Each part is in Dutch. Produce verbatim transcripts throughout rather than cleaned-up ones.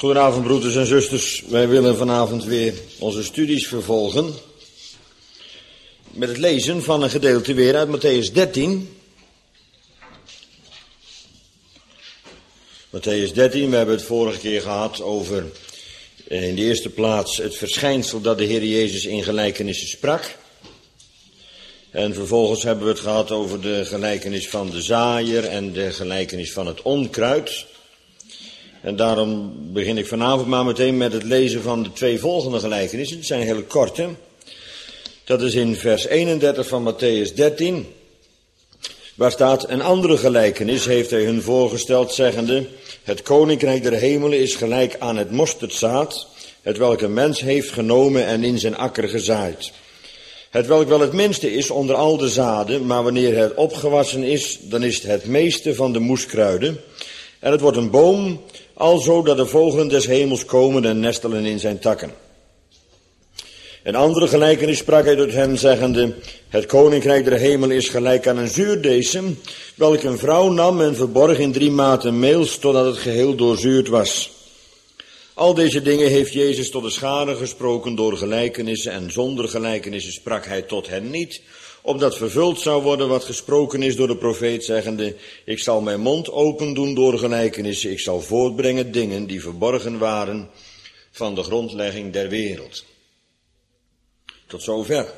Goedenavond broeders en zusters, wij willen vanavond weer onze studies vervolgen met het lezen van een gedeelte weer uit Mattheüs dertien. Mattheüs dertien, we hebben het vorige keer gehad over in de eerste plaats het verschijnsel dat de Heer Jezus in gelijkenissen sprak. En vervolgens hebben we het gehad over de gelijkenis van de zaaier en de gelijkenis van het onkruid. En daarom begin ik vanavond maar meteen met het lezen van de twee volgende gelijkenissen. Het zijn hele korte. Dat is in vers eenendertig van Mattheüs dertien. Waar staat: een andere gelijkenis heeft hij hun voorgesteld, zeggende: het koninkrijk der hemelen is gelijk aan het mosterdzaad, het welk een mens heeft genomen en in zijn akker gezaaid. Het welk wel het minste is onder al de zaden, maar wanneer het opgewassen is, dan is het het meeste van de moeskruiden. En het wordt een boom, alzo dat de vogelen des hemels komen en nestelen in zijn takken. Een andere gelijkenis sprak hij tot hen, zeggende: het koninkrijk der hemel is gelijk aan een zuurdesem, welk een vrouw nam en verborg in drie maten meels, totdat het geheel doorzuurd was. Al deze dingen heeft Jezus tot de schare gesproken door gelijkenissen, en zonder gelijkenissen sprak hij tot hen niet, opdat vervuld zou worden wat gesproken is door de profeet, zeggende: ik zal mijn mond open doen door gelijkenissen, ik zal voortbrengen dingen die verborgen waren van de grondlegging der wereld. Tot zover.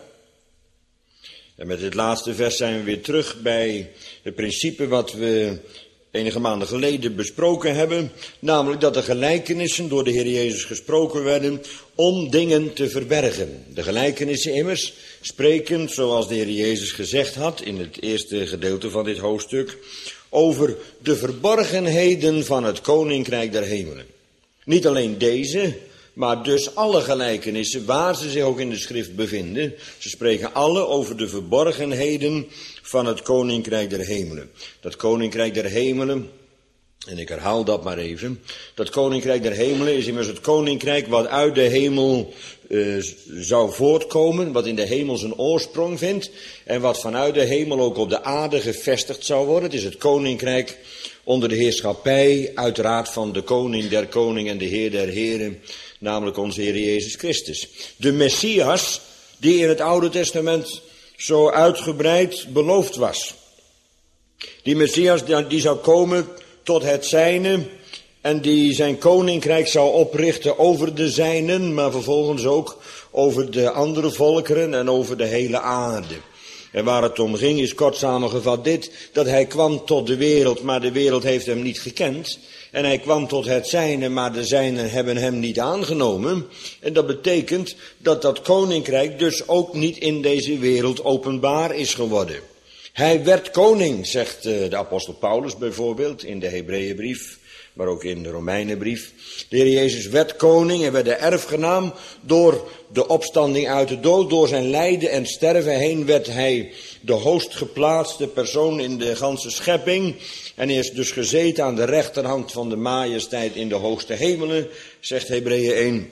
En met dit laatste vers zijn we weer terug bij het principe wat we enige maanden geleden besproken hebben, namelijk dat de gelijkenissen door de Heer Jezus gesproken werden om dingen te verbergen. De gelijkenissen immers spreken, zoals de Heer Jezus gezegd had in het eerste gedeelte van dit hoofdstuk, over de verborgenheden van het koninkrijk der hemelen. Niet alleen deze, maar dus alle gelijkenissen, waar ze zich ook in de schrift bevinden, ze spreken alle over de verborgenheden van het koninkrijk der hemelen. Dat koninkrijk der hemelen, en ik herhaal dat maar even, dat koninkrijk der hemelen is immers het koninkrijk wat uit de hemel uh, zou voortkomen, wat in de hemel zijn oorsprong vindt, en wat vanuit de hemel ook op de aarde gevestigd zou worden. Het is het koninkrijk onder de heerschappij, uiteraard van de koning der koning en de heer der heren, namelijk onze Heer Jezus Christus. De Messias, die in het Oude Testament zo uitgebreid beloofd was. Die Messias die zou komen tot het zijne en die zijn koninkrijk zou oprichten over de zijnen, maar vervolgens ook over de andere volkeren en over de hele aarde. En waar het om ging is kort samengevat dit, dat hij kwam tot de wereld, maar de wereld heeft hem niet gekend. En hij kwam tot het zijne, maar de zijnen hebben hem niet aangenomen. En dat betekent dat dat koninkrijk dus ook niet in deze wereld openbaar is geworden. Hij werd koning, zegt de apostel Paulus bijvoorbeeld in de Hebreeënbrief, maar ook in de Romeinenbrief. De Heer Jezus werd koning en werd de erfgenaam door de opstanding uit de dood, door zijn lijden en sterven heen werd hij de hoogst geplaatste persoon in de ganse schepping. En hij is dus gezeten aan de rechterhand van de majesteit in de hoogste hemelen, zegt Hebreeën één.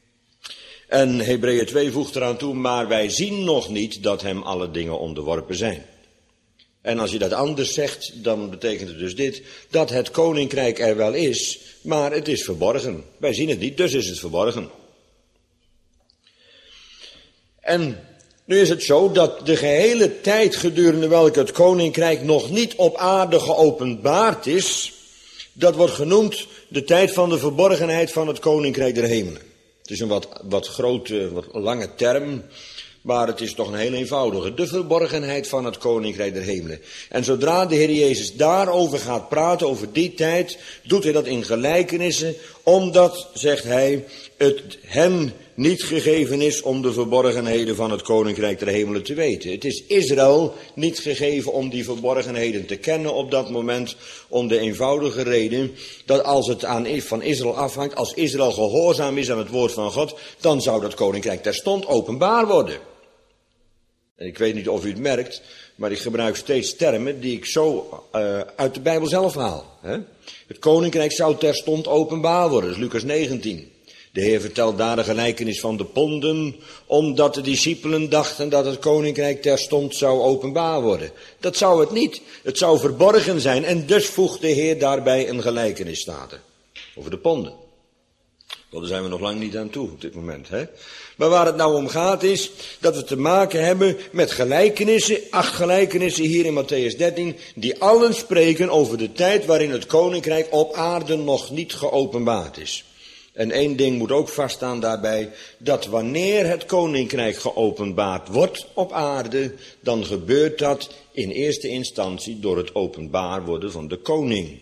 En Hebreeën twee voegt eraan toe, maar wij zien nog niet dat hem alle dingen onderworpen zijn. En als je dat anders zegt, dan betekent het dus dit, dat het koninkrijk er wel is, maar het is verborgen. Wij zien het niet, dus is het verborgen. En nu is het zo dat de gehele tijd gedurende welke het koninkrijk nog niet op aarde geopenbaard is, dat wordt genoemd de tijd van de verborgenheid van het koninkrijk der hemelen. Het is een wat, wat grote, wat lange term, maar het is toch een heel eenvoudige. De verborgenheid van het koninkrijk der hemelen. En zodra de Heer Jezus daarover gaat praten, over die tijd, doet hij dat in gelijkenissen, omdat, zegt hij, het hem niet gegeven is om de verborgenheden van het koninkrijk der hemelen te weten. Het is Israël niet gegeven om die verborgenheden te kennen op dat moment, om de eenvoudige reden dat als het aan, van Israël afhangt, als Israël gehoorzaam is aan het woord van God, dan zou dat koninkrijk terstond openbaar worden. En ik weet niet of u het merkt, maar ik gebruik steeds termen die ik zo uh, uit de Bijbel zelf haal. Hè? Het koninkrijk zou terstond openbaar worden, dat is Lucas negentien. De Heer vertelt daar de gelijkenis van de ponden, omdat de discipelen dachten dat het koninkrijk terstond zou openbaar worden. Dat zou het niet. Het zou verborgen zijn en dus voegt de Heer daarbij een gelijkenis staat er, over de ponden. Wel, daar zijn we nog lang niet aan toe op dit moment, hè. Maar waar het nou om gaat is dat we te maken hebben met gelijkenissen, acht gelijkenissen hier in Mattheüs dertien, die allen spreken over de tijd waarin het koninkrijk op aarde nog niet geopenbaard is. En één ding moet ook vaststaan daarbij, dat wanneer het koninkrijk geopenbaard wordt op aarde, dan gebeurt dat in eerste instantie door het openbaar worden van de koning.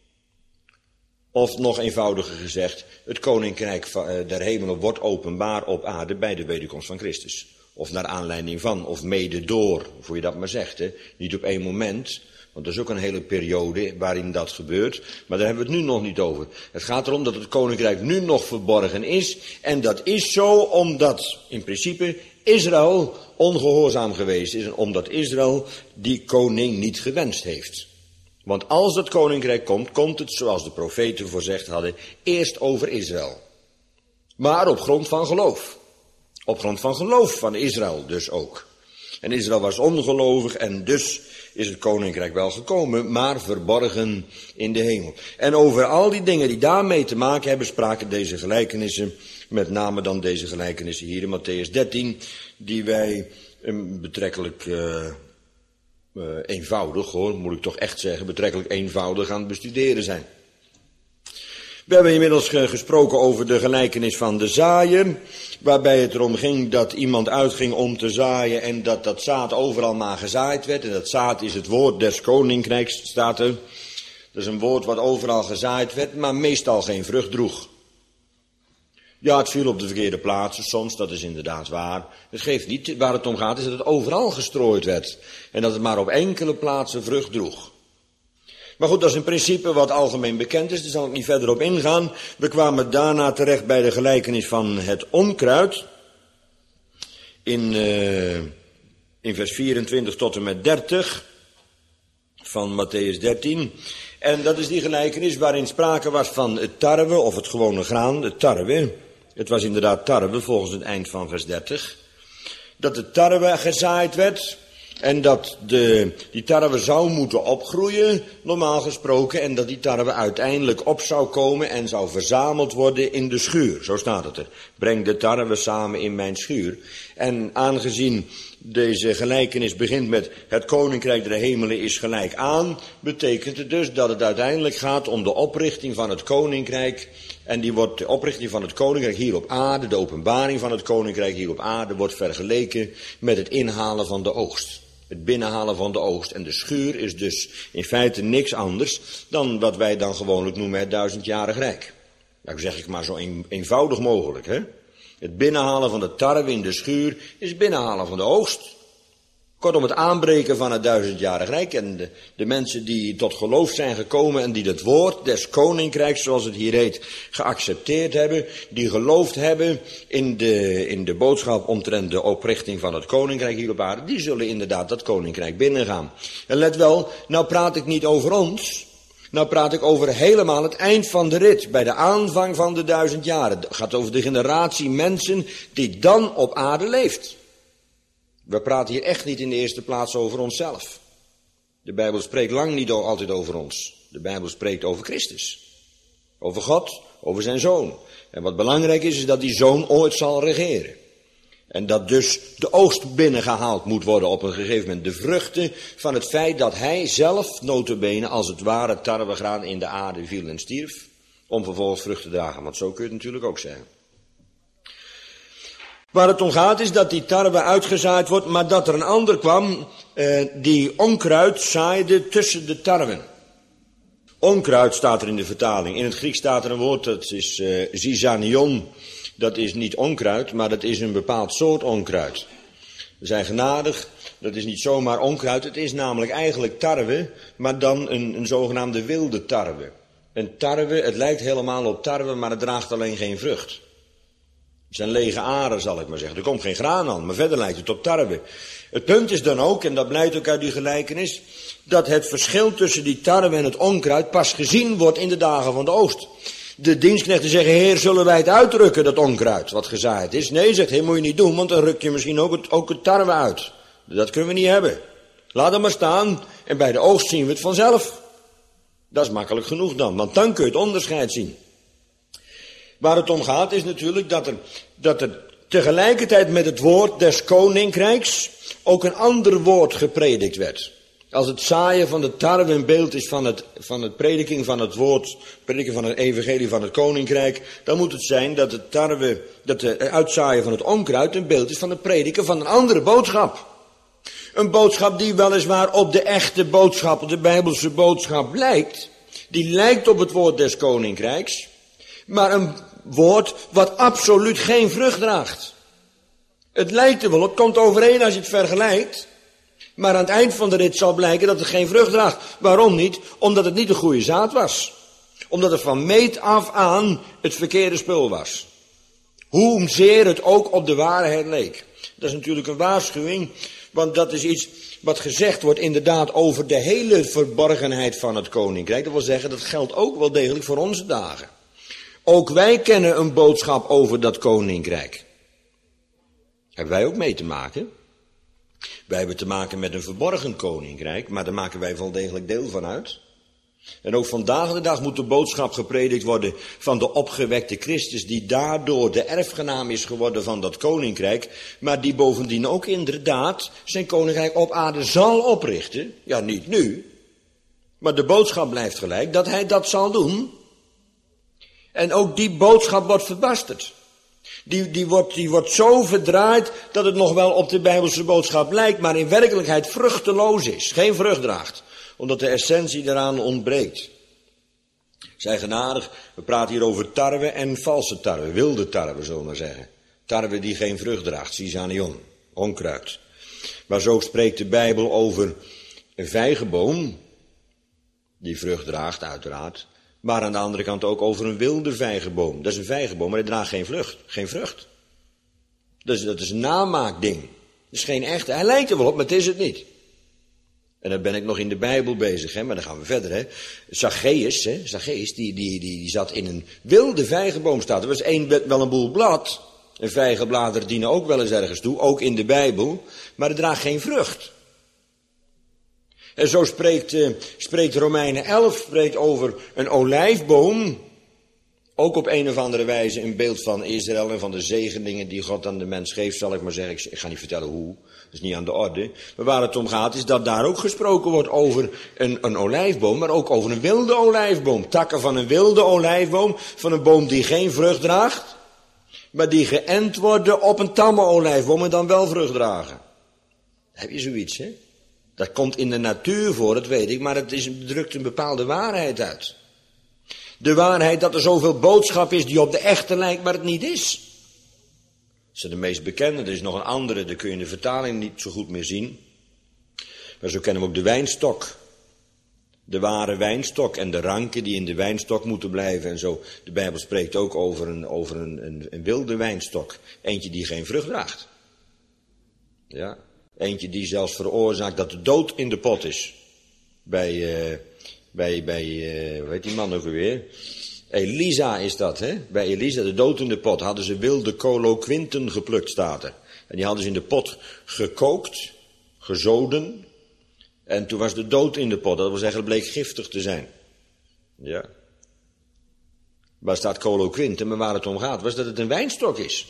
Of nog eenvoudiger gezegd, het koninkrijk der hemelen wordt openbaar op aarde bij de wederkomst van Christus. Of naar aanleiding van, of mede door, hoe je dat maar zegt, hè. Niet op één moment, want er is ook een hele periode waarin dat gebeurt, maar daar hebben we het nu nog niet over. Het gaat erom dat het koninkrijk nu nog verborgen is, en dat is zo omdat in principe Israël ongehoorzaam geweest is en omdat Israël die koning niet gewenst heeft. Want als dat koninkrijk komt, komt het, zoals de profeten voorzegd hadden, eerst over Israël. Maar op grond van geloof. Op grond van geloof van Israël dus ook. En Israël was ongelovig en dus is het koninkrijk wel gekomen, maar verborgen in de hemel. En over al die dingen die daarmee te maken hebben, spraken deze gelijkenissen, met name dan deze gelijkenissen hier in Mattheüs dertien, die wij um, betrekkelijk uh, uh, eenvoudig, hoor, moet ik toch echt zeggen, betrekkelijk eenvoudig aan het bestuderen zijn. We hebben inmiddels gesproken over de gelijkenis van de zaaier, waarbij het erom ging dat iemand uitging om te zaaien en dat dat zaad overal maar gezaaid werd. En dat zaad is het woord des koninkrijks, staat er. Dat is een woord wat overal gezaaid werd, maar meestal geen vrucht droeg. Ja, het viel op de verkeerde plaatsen soms, dat is inderdaad waar. Het geeft niet, waar het om gaat is dat het overal gestrooid werd en dat het maar op enkele plaatsen vrucht droeg. Maar goed, dat is in principe wat algemeen bekend is, daar zal ik niet verder op ingaan. We kwamen daarna terecht bij de gelijkenis van het onkruid. In, uh, in vers vierentwintig tot en met dertig van Mattheüs dertien. En dat is die gelijkenis waarin sprake was van het tarwe, of het gewone graan, het tarwe. Het was inderdaad tarwe volgens het eind van vers dertig. Dat de tarwe gezaaid werd. En dat de, die tarwe zou moeten opgroeien, normaal gesproken, en dat die tarwe uiteindelijk op zou komen en zou verzameld worden in de schuur. Zo staat het er. Breng de tarwe samen in mijn schuur. En aangezien deze gelijkenis begint met het koninkrijk der hemelen is gelijk aan, betekent het dus dat het uiteindelijk gaat om de oprichting van het koninkrijk. En die wordt, de oprichting van het koninkrijk hier op aarde, de openbaring van het koninkrijk hier op aarde, wordt vergeleken met het inhalen van de oogst. Het binnenhalen van de oogst. En de schuur is dus in feite niks anders dan wat wij dan gewoonlijk noemen het duizendjarig rijk. Nou zeg ik maar zo een, eenvoudig mogelijk, hè. Het binnenhalen van de tarwe in de schuur is binnenhalen van de oogst. Kortom, het aanbreken van het duizendjarig rijk en de, de mensen die tot geloof zijn gekomen en die het woord des koninkrijks, zoals het hier heet, geaccepteerd hebben, die geloofd hebben in de, in de boodschap omtrent de oprichting van het koninkrijk hier op aarde, die zullen inderdaad dat koninkrijk binnengaan. En let wel, nou praat ik niet over ons, nou praat ik over helemaal het eind van de rit, bij de aanvang van de duizend jaren. Het gaat over de generatie mensen die dan op aarde leeft. We praten hier echt niet in de eerste plaats over onszelf. De Bijbel spreekt lang niet altijd over ons. De Bijbel spreekt over Christus. Over God, over zijn Zoon. En wat belangrijk is, is dat die Zoon ooit zal regeren. En dat dus de oogst binnengehaald moet worden op een gegeven moment. De vruchten van het feit dat hij zelf, nota bene, als het ware tarwegraan in de aarde viel en stierf. Om vervolgens vrucht te dragen, want zo kun je het natuurlijk ook zeggen. Waar het om gaat is dat die tarwe uitgezaaid wordt, maar dat er een ander kwam eh, die onkruid zaaide tussen de tarwe. Onkruid staat er in de vertaling. In het Grieks staat er een woord, dat is eh, zizanion. Dat is niet onkruid, maar dat is een bepaald soort onkruid. We zijn genadig, dat is niet zomaar onkruid, het is namelijk eigenlijk tarwe, maar dan een, een zogenaamde wilde tarwe. Een tarwe, het lijkt helemaal op tarwe, maar het draagt alleen geen vrucht. Het zijn lege aren, zal ik maar zeggen. Er komt geen graan aan, maar verder lijkt het op tarwe. Het punt is dan ook, en dat blijkt ook uit die gelijkenis, dat het verschil tussen die tarwe en het onkruid pas gezien wordt in de dagen van de oogst. De dienstknechten zeggen, heer, zullen wij het uitrukken, dat onkruid, wat gezaaid is? Nee, zegt hij, moet je niet doen, want dan ruk je misschien ook het, ook het tarwe uit. Dat kunnen we niet hebben. Laat het maar staan, en bij de oogst zien we het vanzelf. Dat is makkelijk genoeg dan, want dan kun je het onderscheid zien. Waar het om gaat is natuurlijk dat er, dat er tegelijkertijd met het woord des koninkrijks ook een ander woord gepredikt werd. Als het zaaien van de tarwe een beeld is van het, van het prediking van het woord, prediken van het evangelie van het koninkrijk, dan moet het zijn dat het tarwe, dat het uitzaaien van het onkruid een beeld is van het prediken van een andere boodschap. Een boodschap die weliswaar op de echte boodschap, de Bijbelse boodschap lijkt. Die lijkt op het woord des koninkrijks, maar een woord wat absoluut geen vrucht draagt. Het lijkt er wel op, het komt overeen als je het vergelijkt. Maar aan het eind van de rit zal blijken dat het geen vrucht draagt. Waarom niet? Omdat het niet de goede zaad was. Omdat het van meet af aan het verkeerde spul was. Hoezeer het ook op de waarheid leek. Dat is natuurlijk een waarschuwing, want dat is iets wat gezegd wordt inderdaad over de hele verborgenheid van het koninkrijk. Dat wil zeggen, dat geldt ook wel degelijk voor onze dagen. Ook wij kennen een boodschap over dat koninkrijk. Hebben wij ook mee te maken? Wij hebben te maken met een verborgen koninkrijk, maar daar maken wij wel degelijk deel van uit. En ook vandaag de dag moet de boodschap gepredikt worden van de opgewekte Christus, die daardoor de erfgenaam is geworden van dat koninkrijk, maar die bovendien ook inderdaad zijn koninkrijk op aarde zal oprichten. Ja, niet nu, maar de boodschap blijft gelijk dat hij dat zal doen. En ook die boodschap wordt verbasterd. Die, die, wordt, die wordt zo verdraaid dat het nog wel op de Bijbelse boodschap lijkt, maar in werkelijkheid vruchteloos is, geen vrucht draagt, omdat de essentie daaraan ontbreekt. Zij genadig, we praten hier over tarwe en valse tarwe, wilde tarwe zullen we maar zeggen. Tarwe die geen vrucht draagt, sisanion, onkruid. Maar zo spreekt de Bijbel over een vijgenboom, die vrucht draagt uiteraard. Maar aan de andere kant ook over een wilde vijgenboom. Dat is een vijgenboom, maar die draagt geen vrucht. Geen vrucht. Dus dat is een namaakding. Dat is geen echte. Hij lijkt er wel op, maar het is het niet. En dan ben ik nog in de Bijbel bezig, hè, maar dan gaan we verder. Hè. Zacchaeus, hè, Zacchaeus die, die, die, die zat in een wilde vijgenboom staat. Er was één, wel een boel blad. En vijgenbladeren dienen ook wel eens ergens toe, ook in de Bijbel. Maar het draagt geen vrucht. En zo spreekt, uh, spreekt Romeinen elf spreekt over een olijfboom. Ook op een of andere wijze een beeld van Israël en van de zegeningen die God aan de mens geeft, zal ik maar zeggen. Ik, ik ga niet vertellen hoe, dat is niet aan de orde. Maar waar het om gaat is dat daar ook gesproken wordt over een, een olijfboom, maar ook over een wilde olijfboom. Takken van een wilde olijfboom, van een boom die geen vrucht draagt, maar die geënt worden op een tamme olijfboom en dan wel vrucht dragen. Heb je zoiets, hè? Dat komt in de natuur voor, dat weet ik, maar het is, drukt een bepaalde waarheid uit. De waarheid dat er zoveel boodschap is die op de echte lijkt, maar het niet is. Dat is de meest bekende, er is nog een andere, dat kun je in de vertaling niet zo goed meer zien. Maar zo kennen we ook de wijnstok. De ware wijnstok en de ranken die in de wijnstok moeten blijven en zo. De Bijbel spreekt ook over een, over een, een, een wilde wijnstok. Eentje die geen vrucht draagt. Ja. Eentje die zelfs veroorzaakt dat de dood in de pot is. Bij, uh, bij, bij uh, hoe heet die man ook alweer? Elisa is dat, hè? Bij Elisa, de dood in de pot, hadden ze wilde coloquinten geplukt, staat er. En die hadden ze in de pot gekookt, gezoden. En toen was de dood in de pot, dat wil zeggen, het bleek giftig te zijn. Ja. Waar staat coloquinten, maar waar het om gaat, was dat het een wijnstok is.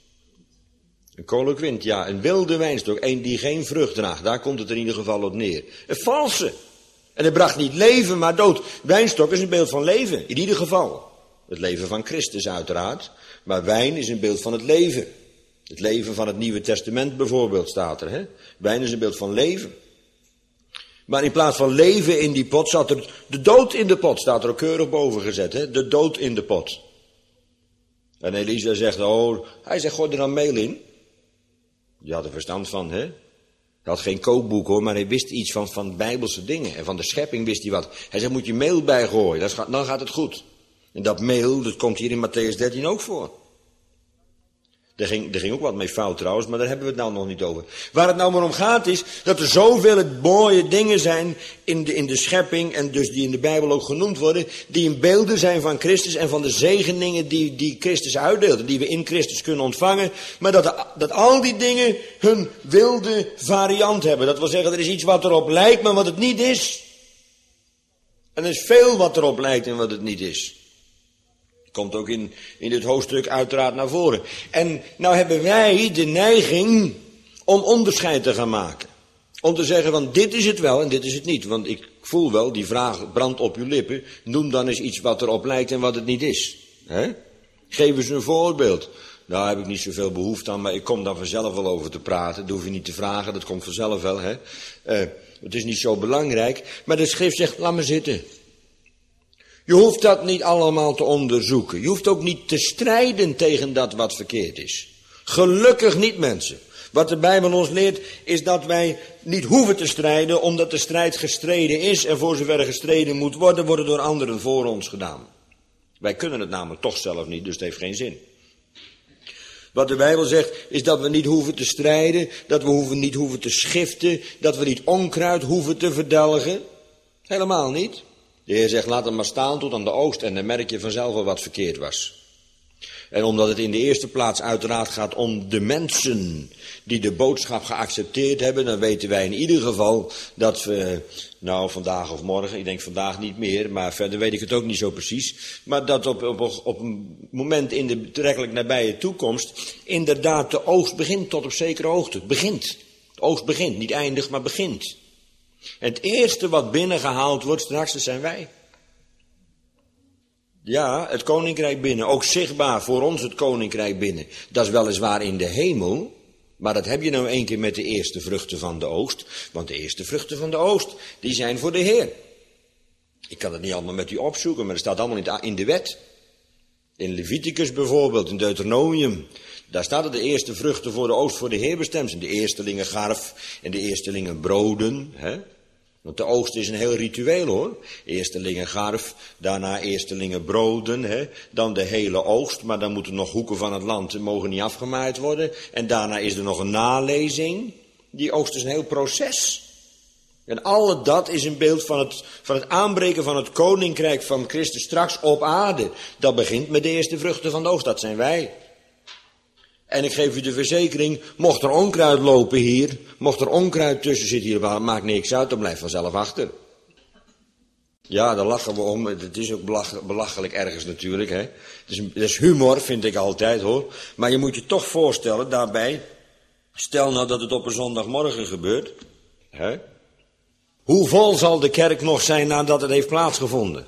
Een coloquint, ja, een wilde wijnstok, een die geen vrucht draagt, daar komt het in ieder geval op neer. Een valse. En het bracht niet leven, maar dood. Wijnstok is een beeld van leven, in ieder geval. Het leven van Christus uiteraard, maar wijn is een beeld van het leven. Het leven van het Nieuwe Testament bijvoorbeeld staat er, hè. Wijn is een beeld van leven. Maar in plaats van leven in die pot zat er de dood in de pot, staat er ook keurig boven gezet, hè. De dood in de pot. En Elisa zegt, oh, hij zegt, gooi er dan meel in. Die had er verstand van, hè. Hij had geen kookboek hoor, maar hij wist iets van, van bijbelse dingen. En van de schepping wist hij wat. Hij zegt, moet je meel bijgooien, dat gaat, dan gaat het goed. En dat meel, dat komt hier in Matthäus dertien ook voor. Er ging, er ging ook wat mee fout trouwens, maar daar hebben we het nou nog niet over. Waar het nou maar om gaat is dat er zoveel mooie dingen zijn in de, in de schepping, en dus die in de Bijbel ook genoemd worden, die in beelden zijn van Christus en van de zegeningen die, die Christus uitdeelt, die we in Christus kunnen ontvangen. Maar dat, dat al die dingen hun wilde variant hebben. Dat wil zeggen, er is iets wat erop lijkt, maar wat het niet is. En er is veel wat erop lijkt en wat het niet is. Komt ook in, in dit hoofdstuk uiteraard naar voren. En nou hebben wij de neiging om onderscheid te gaan maken. Om te zeggen van dit is het wel en dit is het niet. Want ik voel wel, die vraag brandt op uw lippen. Noem dan eens iets wat erop lijkt en wat het niet is. He? Geef eens een voorbeeld. Daar heb ik niet zoveel behoefte aan, maar ik kom daar vanzelf wel over te praten. Dat hoef je niet te vragen, dat komt vanzelf wel. Hè? Uh, het is niet zo belangrijk. Maar de schrift zegt, laat me zitten. Je hoeft dat niet allemaal te onderzoeken. Je hoeft ook niet te strijden tegen dat wat verkeerd is. Gelukkig niet, mensen. Wat de Bijbel ons leert is dat wij niet hoeven te strijden, omdat de strijd gestreden is. En voor zover er gestreden moet worden, wordt het door anderen voor ons gedaan. Wij kunnen het namelijk toch zelf niet, dus het heeft geen zin. Wat de Bijbel zegt is dat we niet hoeven te strijden, dat we hoeven, niet hoeven te schiften, dat we niet onkruid hoeven te verdelgen. Helemaal niet. De Heer zegt, laat het maar staan tot aan de oogst en dan merk je vanzelf wel wat verkeerd was. En omdat het in de eerste plaats uiteraard gaat om de mensen die de boodschap geaccepteerd hebben, dan weten wij in ieder geval dat we, nou vandaag of morgen, ik denk vandaag niet meer, maar verder weet ik het ook niet zo precies, maar dat op, op, op een moment in de betrekkelijk nabije toekomst inderdaad de oogst begint tot op zekere hoogte. Begint. De oogst begint, niet eindigt, maar begint. En het eerste wat binnengehaald wordt straks, dat zijn wij. Ja, het koninkrijk binnen, ook zichtbaar voor ons het koninkrijk binnen. Dat is weliswaar in de hemel, maar dat heb je nou één keer met de eerste vruchten van de oogst. Want de eerste vruchten van de oogst, die zijn voor de Heer. Ik kan het niet allemaal met u opzoeken, maar het staat allemaal in de wet. In Leviticus bijvoorbeeld, in Deuteronomium. Daar staat het de eerste vruchten voor de oogst voor de Heer bestemd zijn. De eerstelingen garf en de eerstelingen broden, hè. Want de oogst is een heel ritueel hoor. Eerstelingen garf, daarna eerstelingen broden, hè? Dan de hele oogst, maar dan moeten nog hoeken van het land, mogen niet afgemaaid worden. En daarna is er nog een nalezing. Die oogst is een heel proces. En al dat is een beeld van het, van het aanbreken van het koninkrijk van Christus straks op aarde. Dat begint met de eerste vruchten van de oogst, dat zijn wij. En ik geef u de verzekering, mocht er onkruid lopen hier, mocht er onkruid tussen zitten hier, maakt niks uit, dan blijft vanzelf achter. Ja, daar lachen we om, het is ook belach, belachelijk ergens natuurlijk, hè. Het is, het is humor, vind ik altijd hoor. Maar je moet je toch voorstellen daarbij, stel nou dat het op een zondagmorgen gebeurt, hè. Hoe vol zal de kerk nog zijn nadat het heeft plaatsgevonden?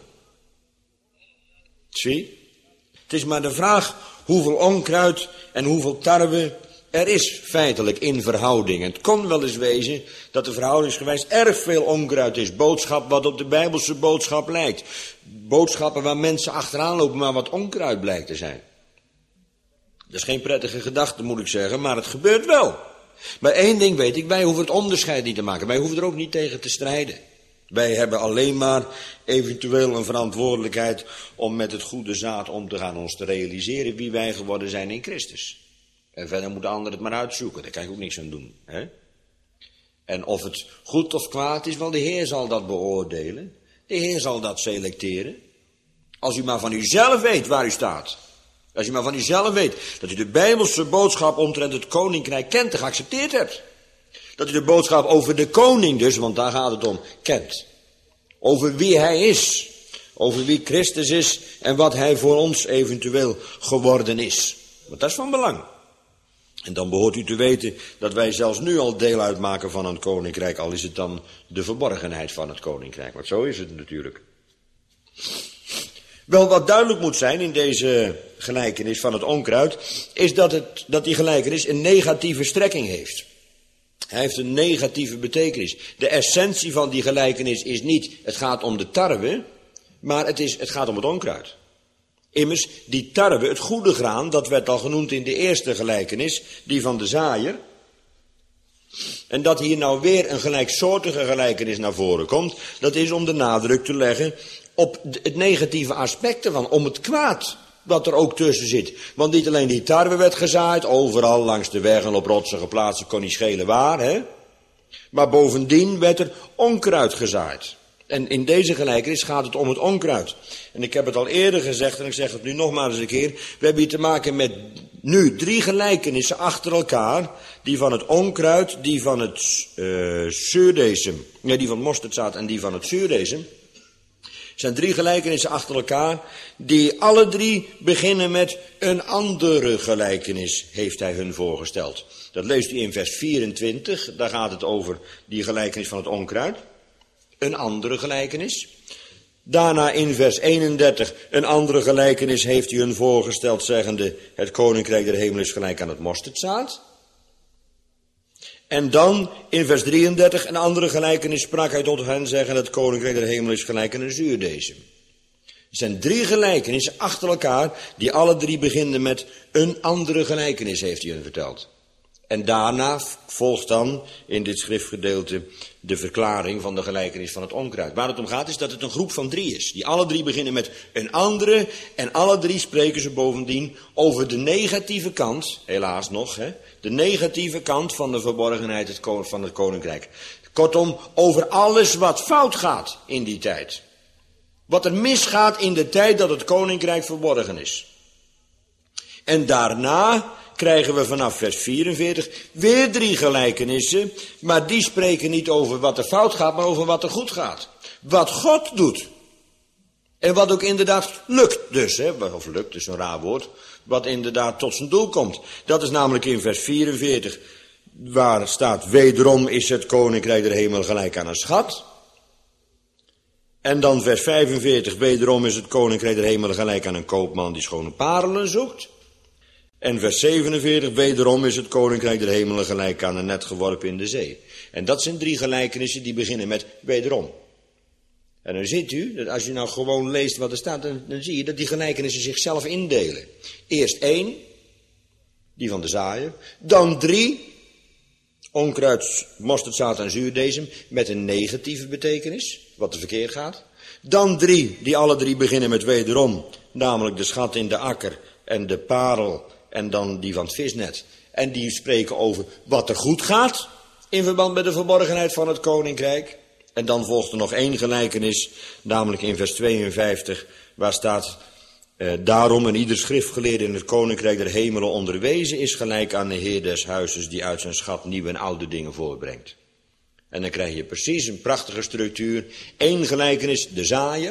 Zie? Het is maar de vraag hoeveel onkruid en hoeveel tarwe er is feitelijk in verhouding. En het kon wel eens wezen dat er verhoudingsgewijs erg veel onkruid is. Boodschap wat op de Bijbelse boodschap lijkt. Boodschappen waar mensen achteraan lopen, maar wat onkruid blijkt te zijn. Dat is geen prettige gedachte, moet ik zeggen, maar het gebeurt wel. Maar één ding weet ik, wij hoeven het onderscheid niet te maken. Wij hoeven er ook niet tegen te strijden. Wij hebben alleen maar eventueel een verantwoordelijkheid om met het goede zaad om te gaan, ons te realiseren wie wij geworden zijn in Christus. En verder moeten anderen het maar uitzoeken, daar kan je ook niks aan doen. Hè? En of het goed of kwaad is, wel de Heer zal dat beoordelen. De Heer zal dat selecteren. Als u maar van uzelf weet waar u staat. Als u maar van uzelf weet dat u de Bijbelse boodschap omtrent het koninkrijk kent en geaccepteerd hebt. Dat u de boodschap over de koning dus, want daar gaat het om, kent. Over wie hij is. Over wie Christus is en wat hij voor ons eventueel geworden is. Want dat is van belang. En dan behoort u te weten dat wij zelfs nu al deel uitmaken van een koninkrijk. Al is het dan de verborgenheid van het koninkrijk. Want zo is het natuurlijk. Wel, wat duidelijk moet zijn in deze gelijkenis van het onkruid, is dat, het, dat die gelijkenis een negatieve strekking heeft. Hij heeft een negatieve betekenis. De essentie van die gelijkenis is niet, het gaat om de tarwe, maar het, is, het gaat om het onkruid. Immers, die tarwe, het goede graan, dat werd al genoemd in de eerste gelijkenis, die van de zaaier. En dat hier nou weer een gelijksoortige gelijkenis naar voren komt, dat is om de nadruk te leggen op het negatieve aspect ervan, om het kwaad wat er ook tussen zit. Want niet alleen die tarwe werd gezaaid, overal langs de weg en op rotsige plaatsen kon niet schelen waar, hè? Maar bovendien werd er onkruid gezaaid. En in deze gelijkenis gaat het om het onkruid. En ik heb het al eerder gezegd en ik zeg het nu nog maar eens een keer. We hebben hier te maken met nu drie gelijkenissen achter elkaar. Die van het onkruid, die van het uh, zuurdesem, ja, die van het mosterdzaad en die van het zuurdesem. Het zijn drie gelijkenissen achter elkaar, die alle drie beginnen met een andere gelijkenis, heeft hij hun voorgesteld. Dat leest u in vers vierentwintig, daar gaat het over die gelijkenis van het onkruid. Een andere gelijkenis. Daarna in vers eenendertig, een andere gelijkenis heeft hij hun voorgesteld, zeggende, het koninkrijk der hemel is gelijk aan het mosterdzaad. En dan in vers drieëndertig, een andere gelijkenis sprak hij tot hen, zeggende, het koninkrijk der hemel is gelijk aan een zuurdesem. Er zijn drie gelijkenissen achter elkaar, die alle drie beginnen met een andere gelijkenis, heeft hij hun verteld. En daarna volgt dan in dit schriftgedeelte de verklaring van de gelijkenis van het onkruid. Waar het om gaat is dat het een groep van drie is. Die alle drie beginnen met een andere. En alle drie spreken ze bovendien over de negatieve kant, helaas nog, hè, de negatieve kant van de verborgenheid van het koninkrijk. Kortom, over alles wat fout gaat in die tijd. Wat er misgaat in de tijd dat het koninkrijk verborgen is. En daarna krijgen we vanaf vers vierenveertig weer drie gelijkenissen, maar die spreken niet over wat er fout gaat, maar over wat er goed gaat. Wat God doet. En wat ook inderdaad lukt dus, hè, of lukt is een raar woord, wat inderdaad tot zijn doel komt. Dat is namelijk in vers vierenveertig, waar staat, wederom is het koninkrijk der hemel gelijk aan een schat. En dan vers vijfenveertig, wederom is het koninkrijk der hemel gelijk aan een koopman die schone parelen zoekt. En vers zevenenveertig, wederom is het koninkrijk der hemelen gelijk aan een net geworpen in de zee. En dat zijn drie gelijkenissen die beginnen met wederom. En dan ziet u, dat als je nou gewoon leest wat er staat, dan, dan zie je dat die gelijkenissen zichzelf indelen. Eerst één, die van de zaaier. Dan drie, onkruid, mosterdzaad en zuurdesem, met een negatieve betekenis, wat er verkeerd gaat. Dan drie, die alle drie beginnen met wederom, namelijk de schat in de akker en de parel en dan die van het visnet. En die spreken over wat er goed gaat in verband met de verborgenheid van het koninkrijk. En dan volgt er nog één gelijkenis, namelijk in vers tweeënvijftig, waar staat, eh, daarom een ieder schriftgeleerde in het koninkrijk der hemelen onderwezen is gelijk aan de heer des huizes die uit zijn schat nieuwe en oude dingen voorbrengt. En dan krijg je precies een prachtige structuur. Eén gelijkenis, de zaaier.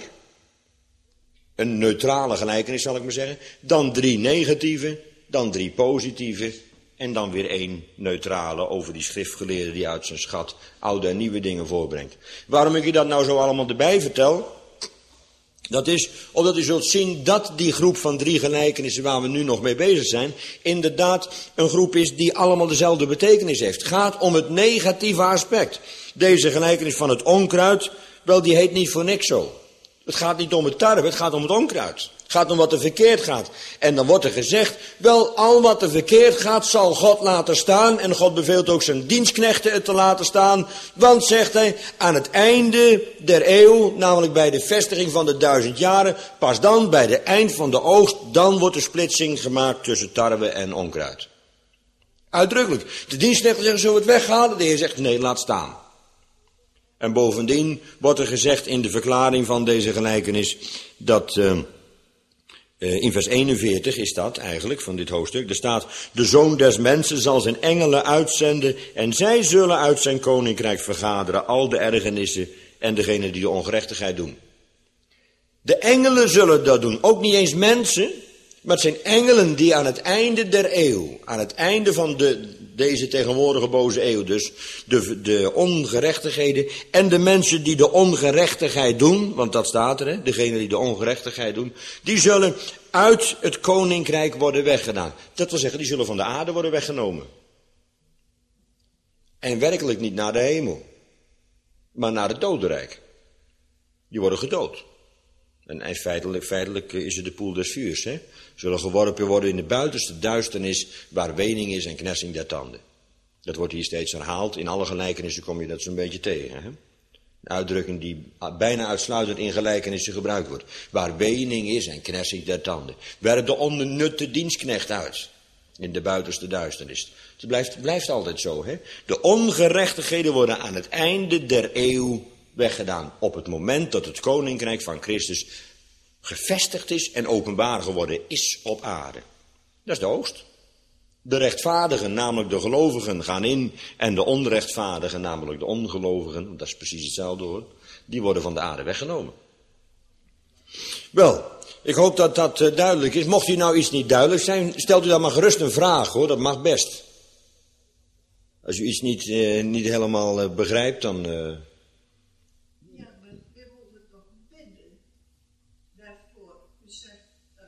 Een neutrale gelijkenis zal ik maar zeggen. Dan drie negatieve, dan drie positieve. En dan weer één neutrale over die schriftgeleerde die uit zijn schat oude en nieuwe dingen voorbrengt. Waarom ik je dat nou zo allemaal erbij vertel? Dat is omdat u zult zien dat die groep van drie gelijkenissen waar we nu nog mee bezig zijn, inderdaad een groep is die allemaal dezelfde betekenis heeft. Het gaat om het negatieve aspect. Deze gelijkenis van het onkruid, wel die heet niet voor niks zo. Het gaat niet om het tarwe, het gaat om het onkruid. Het gaat om wat er verkeerd gaat. En dan wordt er gezegd, wel al wat er verkeerd gaat zal God laten staan. En God beveelt ook zijn dienstknechten het te laten staan. Want, zegt hij, aan het einde der eeuw, namelijk bij de vestiging van de duizend jaren, pas dan bij het eind van de oogst, dan wordt de splitsing gemaakt tussen tarwe en onkruid. Uitdrukkelijk. De dienstknechten zeggen, zullen we het weghalen? De Heer zegt, nee, laat staan. En bovendien wordt er gezegd in de verklaring van deze gelijkenis dat uh, uh, in vers eenenveertig is dat eigenlijk van dit hoofdstuk. Er staat, de zoon des mensen zal zijn engelen uitzenden en zij zullen uit zijn koninkrijk vergaderen al de ergernissen en degenen die de ongerechtigheid doen. De engelen zullen dat doen, ook niet eens mensen, maar het zijn engelen die aan het einde der eeuw, aan het einde van de, deze tegenwoordige boze eeuw dus, de, de ongerechtigheden en de mensen die de ongerechtigheid doen, want dat staat er, hè, degenen die de ongerechtigheid doen, die zullen uit het koninkrijk worden weggedaan. Dat wil zeggen, die zullen van de aarde worden weggenomen. En werkelijk niet naar de hemel, maar naar het dodenrijk. Die worden gedood. En feitelijk, feitelijk is het de poel des vuurs, hè. Zullen geworpen worden in de buitenste duisternis, waar wening is en knersing der tanden. Dat wordt hier steeds herhaald. In alle gelijkenissen kom je dat zo'n beetje tegen, hè. Een uitdrukking die bijna uitsluitend in gelijkenissen gebruikt wordt. Waar wening is en knersing der tanden. Werp de onbenutte dienstknecht uit in de buitenste duisternis. Het blijft, blijft altijd zo, hè. De ongerechtigheden worden aan het einde der eeuw weggedaan. Op het moment dat het koninkrijk van Christus gevestigd is en openbaar geworden is op aarde. Dat is de oogst. De rechtvaardigen, namelijk de gelovigen, gaan in en de onrechtvaardigen, namelijk de ongelovigen, dat is precies hetzelfde hoor, die worden van de aarde weggenomen. Wel, ik hoop dat dat uh, duidelijk is. Mocht u nou iets niet duidelijk zijn, stelt u dan maar gerust een vraag, hoor. Dat mag best. Als u iets niet, uh, niet helemaal uh, begrijpt, dan... Uh... Ja, maar we moeten toch bidden daarvoor. U zegt, uh,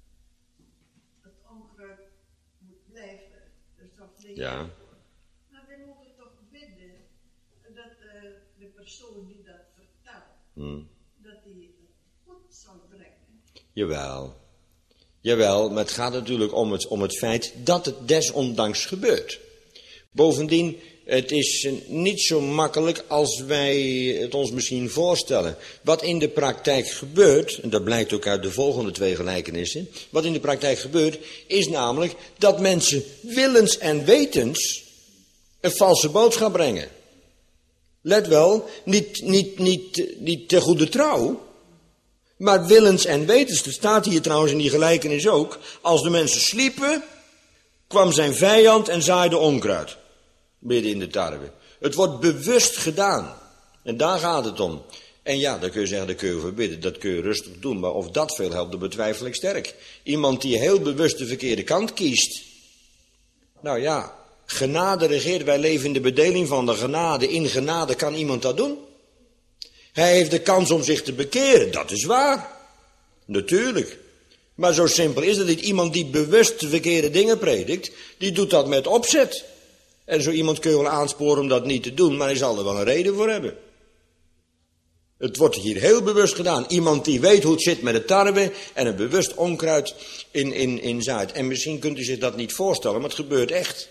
het onkruid moet blijven. Dus dat ligt Ja. Maar we moeten toch bidden dat uh, de persoon die dat vertaalt, Hmm. dat die het goed zal brengen. Jawel. Jawel, maar het gaat natuurlijk om het, om het feit dat het desondanks gebeurt. Bovendien, het is niet zo makkelijk als wij het ons misschien voorstellen. Wat in de praktijk gebeurt, en dat blijkt ook uit de volgende twee gelijkenissen. Wat in de praktijk gebeurt, is namelijk dat mensen willens en wetens een valse boodschap brengen. Let wel, niet, niet, niet, niet te goede trouw, maar willens en wetens. Dat staat hier trouwens in die gelijkenis ook. Als de mensen sliepen, kwam zijn vijand en zaaide onkruid. Midden in de tarwe. Het wordt bewust gedaan. En daar gaat het om. En ja, dan kun je zeggen, dat kun je verbidden. Dat kun je rustig doen. Maar of dat veel helpt, dat betwijfel ik sterk. Iemand die heel bewust de verkeerde kant kiest. Nou ja, genade regeert. Wij leven in de bedeling van de genade. In genade kan iemand dat doen. Hij heeft de kans om zich te bekeren. Dat is waar. Natuurlijk. Maar zo simpel is het niet. Iemand die bewust de verkeerde dingen predikt, die doet dat met opzet. En zo iemand kun je wel aansporen om dat niet te doen, maar hij zal er wel een reden voor hebben. Het wordt hier heel bewust gedaan. Iemand die weet hoe het zit met de tarwe en een bewust onkruid in, in, in zaait. En misschien kunt u zich dat niet voorstellen, maar het gebeurt echt.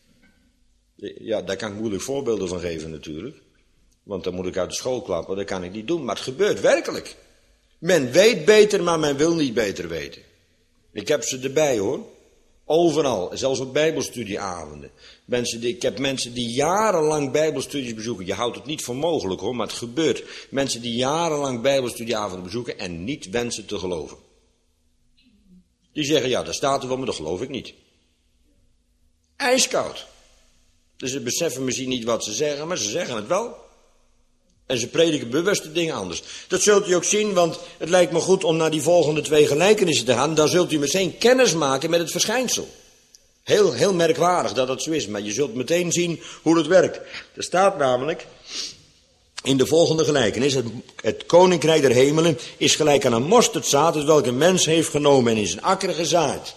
Ja, daar kan ik moeilijk voorbeelden van geven natuurlijk. Want dan moet ik uit de school klappen, dat kan ik niet doen. Maar het gebeurt werkelijk. Men weet beter, maar men wil niet beter weten. Ik heb ze erbij hoor. Overal, zelfs op bijbelstudieavonden. Mensen die, ik heb mensen die jarenlang bijbelstudies bezoeken. Je houdt het niet voor mogelijk hoor, maar het gebeurt. Mensen die jarenlang bijbelstudieavonden bezoeken en niet wensen te geloven. Die zeggen, ja, dat staat er wel, maar dat geloof ik niet. Ijskoud. Dus ze beseffen misschien niet wat ze zeggen, maar ze zeggen het wel. En ze prediken bewuste dingen anders. Dat zult u ook zien, want het lijkt me goed om naar die volgende twee gelijkenissen te gaan. Dan zult u meteen kennis maken met het verschijnsel. Heel, heel merkwaardig dat dat zo is, maar je zult meteen zien hoe het werkt. Er staat namelijk in de volgende gelijkenis, het, het koninkrijk der hemelen is gelijk aan een mosterdzaad, het welk een mens heeft genomen en in zijn akker gezaaid.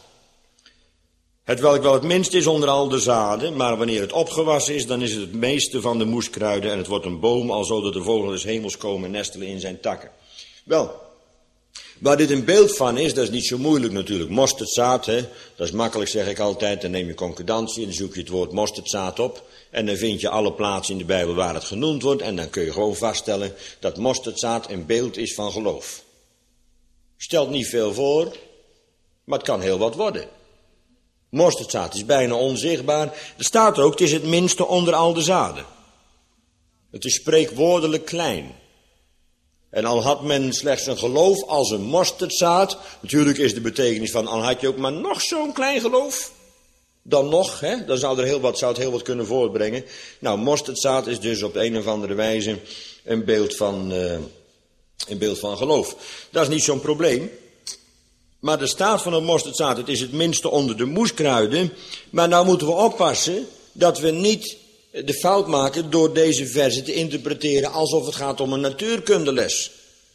Het welk wel het minst is onder al de zaden, maar wanneer het opgewassen is, dan is het het meeste van de moeskruiden en het wordt een boom, alzo dat de vogelen des hemels komen en nestelen in zijn takken. Wel, waar dit een beeld van is, dat is niet zo moeilijk natuurlijk. Mosterdzaad, hè, dat is makkelijk zeg ik altijd, dan neem je concordantie en dan zoek je het woord mosterdzaad op. En dan vind je alle plaatsen in de Bijbel waar het genoemd wordt en dan kun je gewoon vaststellen dat mosterdzaad een beeld is van geloof. Stelt niet veel voor, maar het kan heel wat worden. Mosterdzaad is bijna onzichtbaar. Er staat ook, het is het minste onder al de zaden. Het is spreekwoordelijk klein. En al had men slechts een geloof als een mosterdzaad. Natuurlijk is de betekenis van, al had je ook maar nog zo'n klein geloof. Dan nog, hè, dan zou, er heel wat, zou het heel wat kunnen voortbrengen. Nou, mosterdzaad is dus op de een of andere wijze een beeld van, uh, een beeld van geloof. Dat is niet zo'n probleem. Maar er staat van een mosterdzaad, het is het minste onder de moeskruiden. Maar nou moeten we oppassen dat we niet de fout maken door deze verzen te interpreteren alsof het gaat om een natuurkundeles.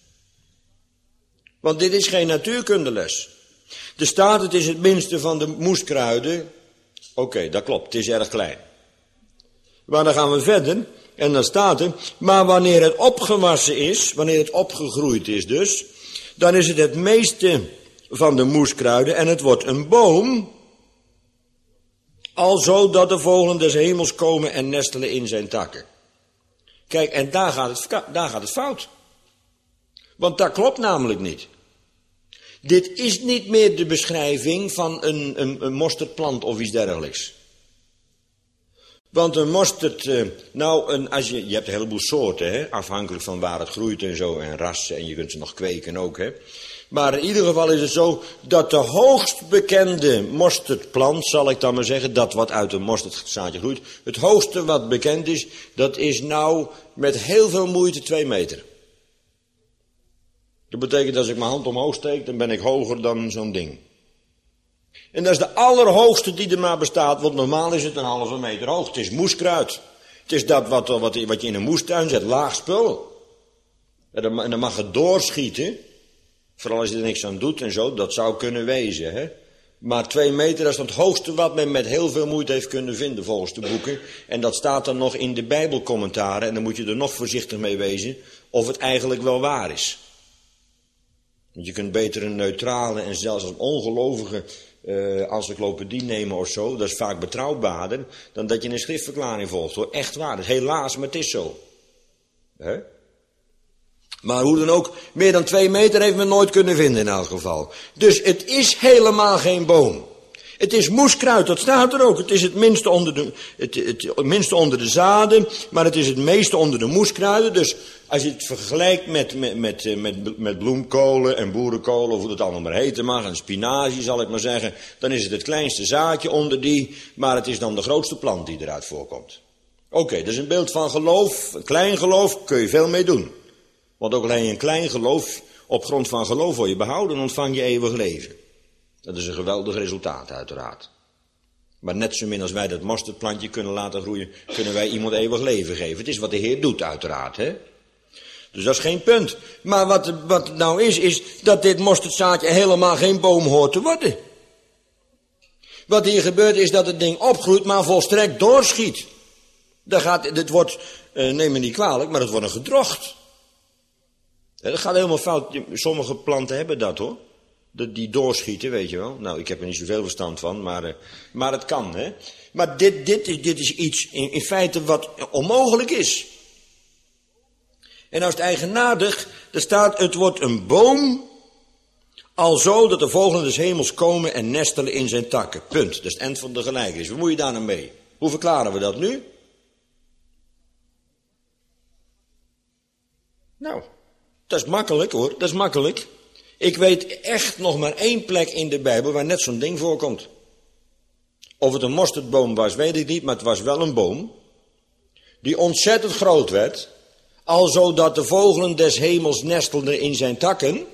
Want dit is geen natuurkundeles. Er staat, het is het minste van de moeskruiden. Oké, okay, dat klopt, het is erg klein. Maar dan gaan we verder en dan staat er, maar wanneer het opgewassen is, wanneer het opgegroeid is dus, dan is het het meeste van de moeskruiden en het wordt een boom, alzo dat de vogelen des hemels komen en nestelen in zijn takken. Kijk, en daar gaat het, daar gaat het fout. Want dat klopt namelijk niet. Dit is niet meer de beschrijving van een, een, een mosterdplant of iets dergelijks. Want een mosterd, nou, een, als je, je hebt een heleboel soorten, hè, afhankelijk van waar het groeit en zo, en rassen, en je kunt ze nog kweken ook, hè. Maar in ieder geval is het zo dat de hoogst bekende mosterdplant, zal ik dan maar zeggen, dat wat uit een mosterdzaadje groeit, het hoogste wat bekend is, dat is nou met heel veel moeite twee meter. Dat betekent als ik mijn hand omhoog steek, dan ben ik hoger dan zo'n ding. En dat is de allerhoogste die er maar bestaat, want normaal is het een halve meter hoog. Het is moeskruid. Het is dat wat, wat, wat je in een moestuin zet, laag spul. En dan, en dan mag het doorschieten, vooral als je er niks aan doet en zo, dat zou kunnen wezen, hè. Maar twee meter, dat is het hoogste wat men met heel veel moeite heeft kunnen vinden volgens de boeken. En dat staat dan nog in de Bijbelcommentaren. En dan moet je er nog voorzichtig mee wezen of het eigenlijk wel waar is. Want je kunt beter een neutrale en zelfs een ongelovige uh, encyclopedie nemen of zo. Dat is vaak betrouwbaarder dan dat je een schriftverklaring volgt, hoor. Echt waar, dat is helaas, maar het is zo. Hè? Maar hoe dan ook, meer dan twee meter heeft men nooit kunnen vinden in elk geval. Dus het is helemaal geen boom. Het is moeskruid, dat staat er ook. Het is het minste onder de, het, het minste onder de zaden, maar het is het meeste onder de moeskruiden. Dus als je het vergelijkt met, met, met, met, met bloemkolen en boerenkolen, of hoe dat allemaal maar heten mag, en spinazie zal ik maar zeggen, dan is het het kleinste zaadje onder die, maar het is dan de grootste plant die eruit voorkomt. Oké, okay, dat is een beeld van geloof, een klein geloof, kun je veel mee doen. Want ook alleen een klein geloof, op grond van geloof word je behouden en ontvang je eeuwig leven. Dat is een geweldig resultaat uiteraard. Maar net zo min als wij dat mosterdplantje kunnen laten groeien, kunnen wij iemand eeuwig leven geven. Het is wat de Heer doet uiteraard, hè. Dus dat is geen punt. Maar wat, wat het nou is, is dat dit mosterdzaadje helemaal geen boom hoort te worden. Wat hier gebeurt is dat het ding opgroeit, maar volstrekt doorschiet. Dat gaat, het wordt, uh, neem me niet kwalijk, maar het wordt een gedrocht. Dat gaat helemaal fout. Sommige planten hebben dat, hoor. Die doorschieten, weet je wel. Nou, ik heb er niet zoveel verstand van, maar, uh, maar het kan, hè. Maar dit, dit, is, dit is iets in, in feite wat onmogelijk is. En nou is het eigenaardig, er staat, het wordt een boom, alzo dat de vogelen des hemels komen en nestelen in zijn takken. Punt. Dat is het eind van de gelijkenis. Wat moet je daar nou mee? Hoe verklaren we dat nu? Nou, dat is makkelijk, hoor. Dat is makkelijk. Ik weet echt nog maar één plek in de Bijbel waar net zo'n ding voorkomt. Of het een mosterdboom was, weet ik niet, maar het was wel een boom die ontzettend groot werd, alzo dat de vogelen des hemels nestelden in zijn takken.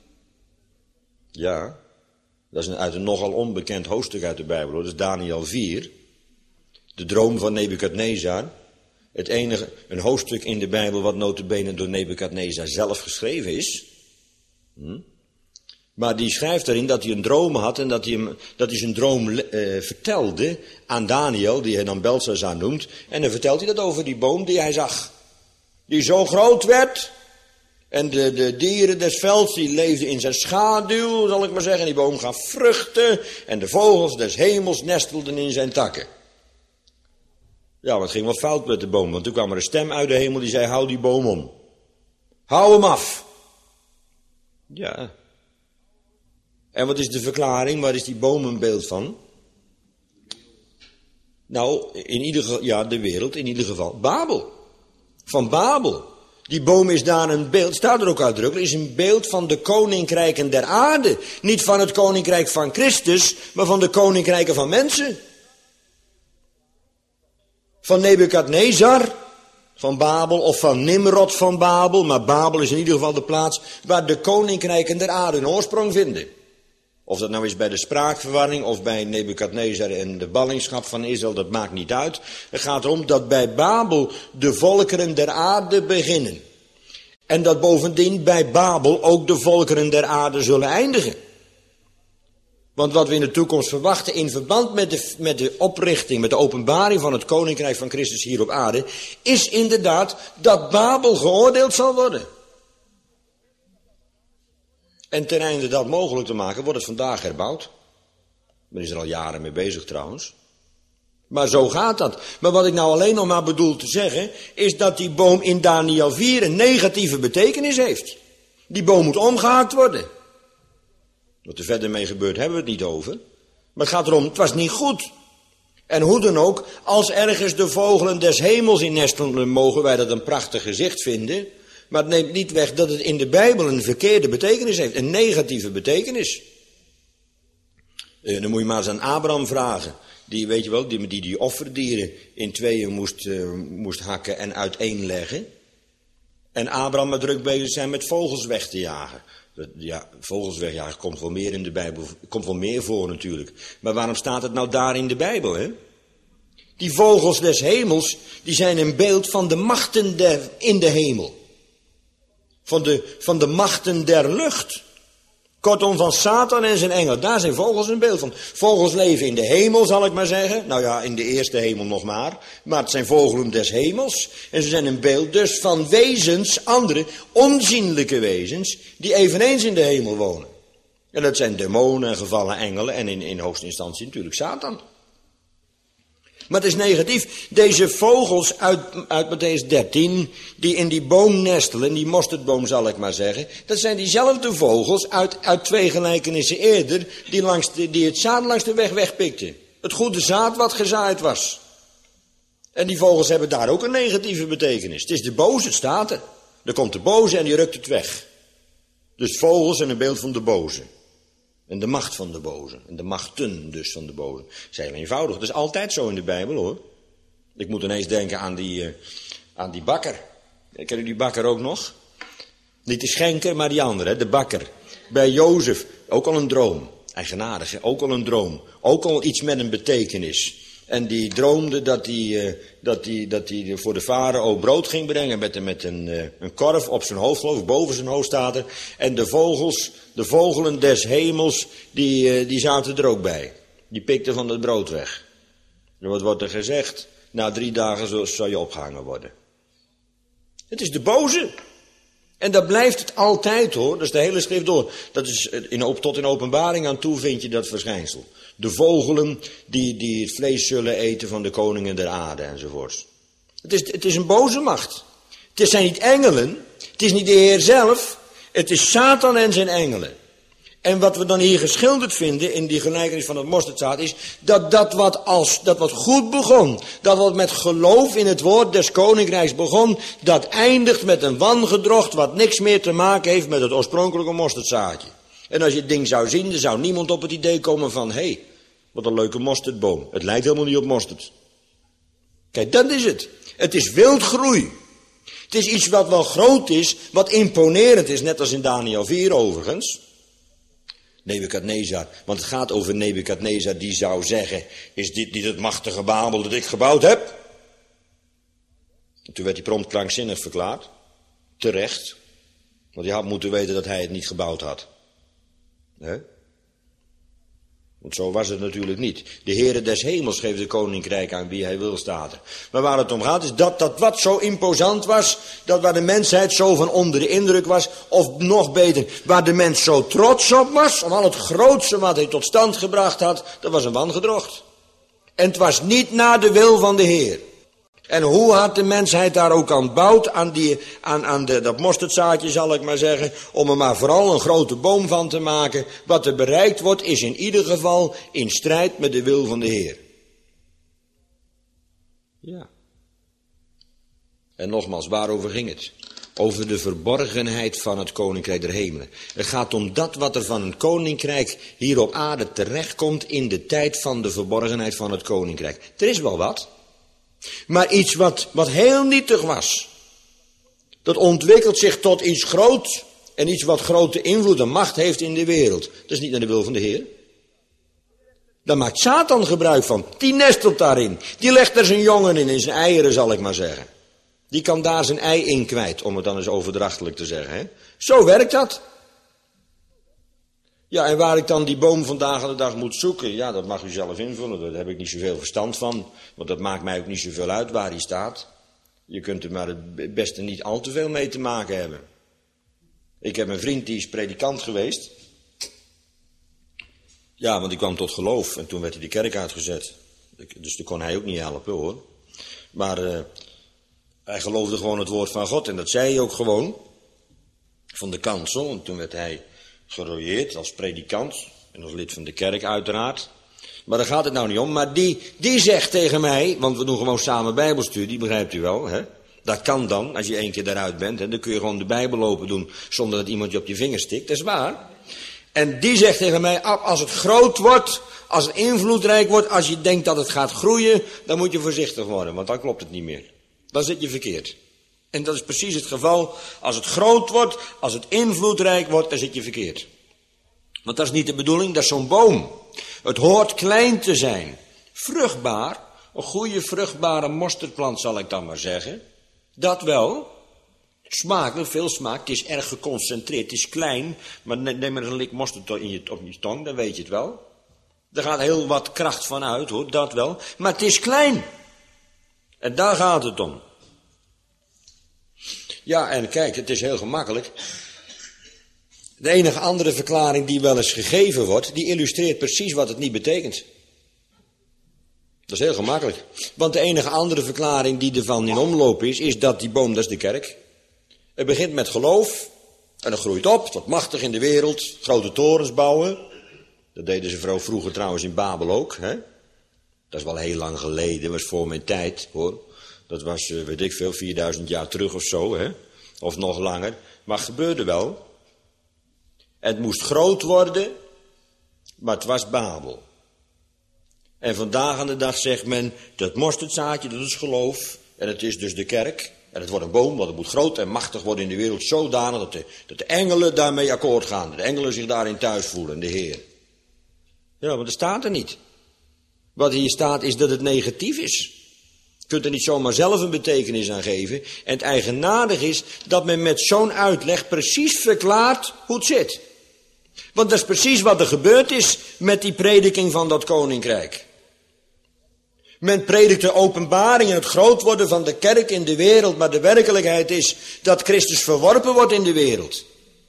Ja, dat is een, uit een nogal onbekend hoofdstuk uit de Bijbel, hoor. Dat is Daniel vier. De droom van Nebukadnezar. Het enige, een hoofdstuk in de Bijbel wat nota bene door Nebukadnezar zelf geschreven is. Hm? Maar die schrijft erin dat hij een droom had en dat hij, hem, dat hij zijn droom uh, vertelde aan Daniel, die hij dan Belshazzar noemt. En dan vertelt hij dat over die boom die hij zag. Die zo groot werd. En de, de dieren des velds die leefden in zijn schaduw, zal ik maar zeggen. En die boom gaf vruchten. En de vogels des hemels nestelden in zijn takken. Ja, wat ging wat fout met de boom. Want toen kwam er een stem uit de hemel die zei, hou die boom om. Hou hem af. Ja. En wat is de verklaring? Waar is die boom een beeld van? Nou, in ieder geval, ja, de wereld, in ieder geval. Babel. Van Babel. Die boom is daar een beeld, staat er ook uitdrukkelijk, is een beeld van de koninkrijken der aarde. Niet van het koninkrijk van Christus, maar van de koninkrijken van mensen. Van Nebukadnezar, van Babel, of van Nimrod van Babel. Maar Babel is in ieder geval de plaats waar de koninkrijken der aarde een oorsprong vinden. Of dat nou is bij de spraakverwarring of bij Nebukadnezar en de ballingschap van Israël, dat maakt niet uit. Het gaat erom dat bij Babel de volkeren der aarde beginnen. En dat bovendien bij Babel ook de volkeren der aarde zullen eindigen. Want wat we in de toekomst verwachten in verband met de, met de oprichting, met de openbaring van het koninkrijk van Christus hier op aarde, is inderdaad dat Babel geoordeeld zal worden. En ten einde dat mogelijk te maken, wordt het vandaag herbouwd. Men is er al jaren mee bezig trouwens. Maar zo gaat dat. Maar wat ik nou alleen nog maar bedoel te zeggen, is dat die boom in Daniel vier een negatieve betekenis heeft. Die boom moet omgehaakt worden. Wat er verder mee gebeurt, hebben we het niet over. Maar het gaat erom, het was niet goed. En hoe dan ook, als ergens de vogelen des hemels in nestelen, mogen wij dat een prachtig gezicht vinden. Maar het neemt niet weg dat het in de Bijbel een verkeerde betekenis heeft. Een negatieve betekenis. Uh, dan moet je maar eens aan Abraham vragen. Die, weet je wel, die die, die offerdieren in tweeën moest, uh, moest hakken en uiteenleggen. En Abraham maar druk bezig zijn met vogels weg te jagen. Ja, vogels wegjagen komt wel meer in de Bijbel, komt wel meer voor natuurlijk. Maar waarom staat het nou daar in de Bijbel, hè? Die vogels des hemels, die zijn een beeld van de machten der, in de hemel. Van de, van de machten der lucht. Kortom, van Satan en zijn engel. Daar zijn vogels een beeld van. Vogels leven in de hemel, zal ik maar zeggen. Nou ja, in de eerste hemel nog maar. Maar het zijn vogelen des hemels. En ze zijn een beeld dus van wezens, andere onzienlijke wezens, die eveneens in de hemel wonen. En dat zijn demonen en gevallen engelen en in, in hoogste instantie natuurlijk Satan. Maar het is negatief. Deze vogels uit, uit Mattheüs dertien, die in die boom nestelen, die mosterdboom zal ik maar zeggen, dat zijn diezelfde vogels uit, uit twee gelijkenissen eerder, die, langs de, die het zaad langs de weg wegpikten. Het goede zaad wat gezaaid was. En die vogels hebben daar ook een negatieve betekenis. Het is de boze, het staat er. Er komt de boze en die rukt het weg. Dus vogels zijn een beeld van de boze. En de macht van de boze. En de machten dus van de boze. Dat is heel eenvoudig. Dat is altijd zo in de Bijbel, hoor. Ik moet ineens denken aan die, uh, aan die bakker. Ken u die bakker ook nog? Niet de schenker, maar die andere, hè? De bakker. Bij Jozef, ook al een droom. Eigenaardig, hè? Ook al een droom. Ook al iets met een betekenis. En die droomde dat hij, uh, dat hij, dat hij voor de farao brood ging brengen met, met een, uh, een korf op zijn hoofd, geloof ik, boven zijn hoofd staat er. En de vogels, de vogelen des hemels, die, uh, die zaten er ook bij. Die pikten van het brood weg. En wat wordt er gezegd? Na drie dagen zal je opgehangen worden. Het is de boze. En dat blijft het altijd, hoor. Dat is de hele schrift door. Dat is in, tot in openbaring aan toe vind je dat verschijnsel. De vogelen die, die het vlees zullen eten van de koningen der aarde enzovoorts. Het is, het is een boze macht. Het zijn niet engelen. Het is niet de Heer zelf. Het is Satan en zijn engelen. En wat we dan hier geschilderd vinden in die gelijkenis van het mosterdzaad is dat dat wat, als, dat wat goed begon, dat wat met geloof in het woord des koninkrijks begon, dat eindigt met een wangedrocht wat niks meer te maken heeft met het oorspronkelijke mosterdzaadje. En als je het ding zou zien, dan zou niemand op het idee komen van, hé, hey, wat een leuke mosterdboom. Het lijkt helemaal niet op mosterd. Kijk, dat is het. Het is wildgroei. Het is iets wat wel groot is, wat imponerend is, net als in Daniel vier overigens. Nebukadnezar, want het gaat over Nebukadnezar die zou zeggen, is dit niet het machtige Babel dat ik gebouwd heb? En toen werd hij prompt krankzinnig verklaard. Terecht. Want hij had moeten weten dat hij het niet gebouwd had. He? Want zo was het natuurlijk niet. De Heere des hemels geeft het koninkrijk aan wie hij wil, staat er. Maar waar het om gaat is dat dat wat zo imposant was, dat waar de mensheid zo van onder de indruk was, of nog beter, waar de mens zo trots op was, om al het grootste wat hij tot stand gebracht had, dat was een wangedrocht. En het was niet naar de wil van de Heer. En hoe had de mensheid daar ook aan bouwt, aan, die, aan, aan de, dat mosterdzaadje zal ik maar zeggen, om er maar vooral een grote boom van te maken. Wat er bereikt wordt is in ieder geval in strijd met de wil van de Heer. Ja. En nogmaals, waarover ging het? Over de verborgenheid van het koninkrijk der hemelen. Het gaat om dat wat er van een koninkrijk hier op aarde terechtkomt in de tijd van de verborgenheid van het koninkrijk. Er is wel wat. Maar iets wat, wat heel nietig was. Dat ontwikkelt zich tot iets groots. En iets wat grote invloed en macht heeft in de wereld. Dat is niet naar de wil van de Heer. Daar maakt Satan gebruik van. Die nestelt daarin. Die legt er zijn jongen in, in zijn eieren zal ik maar zeggen. Die kan daar zijn ei in kwijt, om het dan eens overdrachtelijk te zeggen. Hè? Zo werkt dat. Ja, en waar ik dan die boom vandaag aan de dag moet zoeken, ja, dat mag u zelf invullen. Daar heb ik niet zoveel verstand van, want dat maakt mij ook niet zoveel uit waar hij staat. Je kunt er maar het beste niet al te veel mee te maken hebben. Ik heb een vriend die is predikant geweest. Ja, want die kwam tot geloof en toen werd hij de kerk uitgezet. Dus toen kon hij ook niet helpen, hoor. Maar uh, hij geloofde gewoon het woord van God en dat zei hij ook gewoon. Van de kansel, en toen werd hij gerooieerd als predikant en als lid van de kerk uiteraard. Maar daar gaat het nou niet om. Maar die, die zegt tegen mij, want we doen gewoon samen bijbelstudie, begrijpt u wel, hè? Dat kan dan, als je één keer daaruit bent, hè? Dan kun je gewoon de Bijbel open doen zonder dat iemand je op je vinger stikt, dat is waar. En die zegt tegen mij, als het groot wordt, als het invloedrijk wordt, als je denkt dat het gaat groeien, dan moet je voorzichtig worden, want dan klopt het niet meer. Dan zit je verkeerd. En dat is precies het geval. Als het groot wordt, als het invloedrijk wordt, dan zit je verkeerd. Want dat is niet de bedoeling, dat is zo'n boom. Het hoort klein te zijn. Vruchtbaar, een goede vruchtbare mosterdplant zal ik dan maar zeggen. Dat wel. Smakelijk, veel smaak. Het is erg geconcentreerd, het is klein. Maar neem maar een lik mosterd in je, op je tong, dan weet je het wel. Er gaat heel wat kracht van uit, hoor, dat wel. Maar het is klein. En daar gaat het om. Ja, en kijk, het is heel gemakkelijk. De enige andere verklaring die wel eens gegeven wordt, die illustreert precies wat het niet betekent. Dat is heel gemakkelijk. Want de enige andere verklaring die ervan in omloop is, is dat die boom, dat is de kerk. Het begint met geloof en het groeit op, tot machtig in de wereld, grote torens bouwen. Dat deden ze vooral vroeger trouwens in Babel ook. Hè? Dat is wel heel lang geleden, dat was voor mijn tijd, hoor. Dat was, weet ik veel, vierduizend jaar terug of zo, hè? Of nog langer. Maar het gebeurde wel. Het moest groot worden, maar het was Babel. En vandaag aan de dag zegt men, dat mosterdzaadje, dat is geloof. En het is dus de kerk. En het wordt een boom, want het moet groot en machtig worden in de wereld. Zodanig dat de, dat de engelen daarmee akkoord gaan. Dat de engelen zich daarin thuis voelen, de Heer. Ja, maar dat staat er niet. Wat hier staat is dat het negatief is. Je kunt er niet zomaar zelf een betekenis aan geven. En het eigenaardig is dat men met zo'n uitleg precies verklaart hoe het zit. Want dat is precies wat er gebeurd is met die prediking van dat koninkrijk. Men predikt de openbaring en het groot worden van de kerk in de wereld. Maar de werkelijkheid is dat Christus verworpen wordt in de wereld.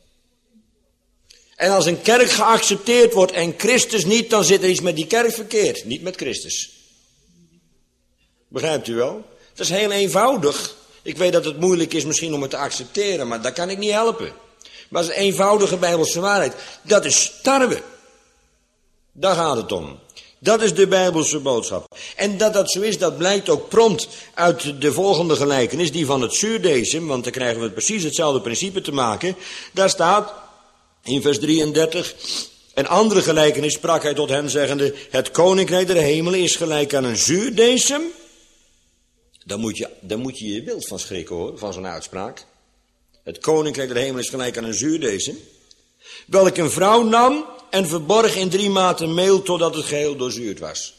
En als een kerk geaccepteerd wordt en Christus niet, dan zit er iets met die kerk verkeerd. Niet met Christus. Begrijpt u wel? Dat is heel eenvoudig. Ik weet dat het moeilijk is misschien om het te accepteren, maar dat kan ik niet helpen. Maar het is een eenvoudige Bijbelse waarheid. Dat is tarwe. Daar gaat het om. Dat is de Bijbelse boodschap. En dat dat zo is, dat blijkt ook prompt uit de volgende gelijkenis, die van het zuurdesem, want dan krijgen we precies hetzelfde principe te maken. Daar staat in vers drieëndertig, een andere gelijkenis sprak hij tot hen zeggende, het koninkrijk der hemelen is gelijk aan een zuurdesem. Dan moet je, dan moet je je wild van schrikken, hoor, van zo'n uitspraak. Het koninkrijk der hemelen is gelijk aan een zuurdesem, welk een vrouw nam en verborg in drie maten meel totdat het geheel doorzuurd was.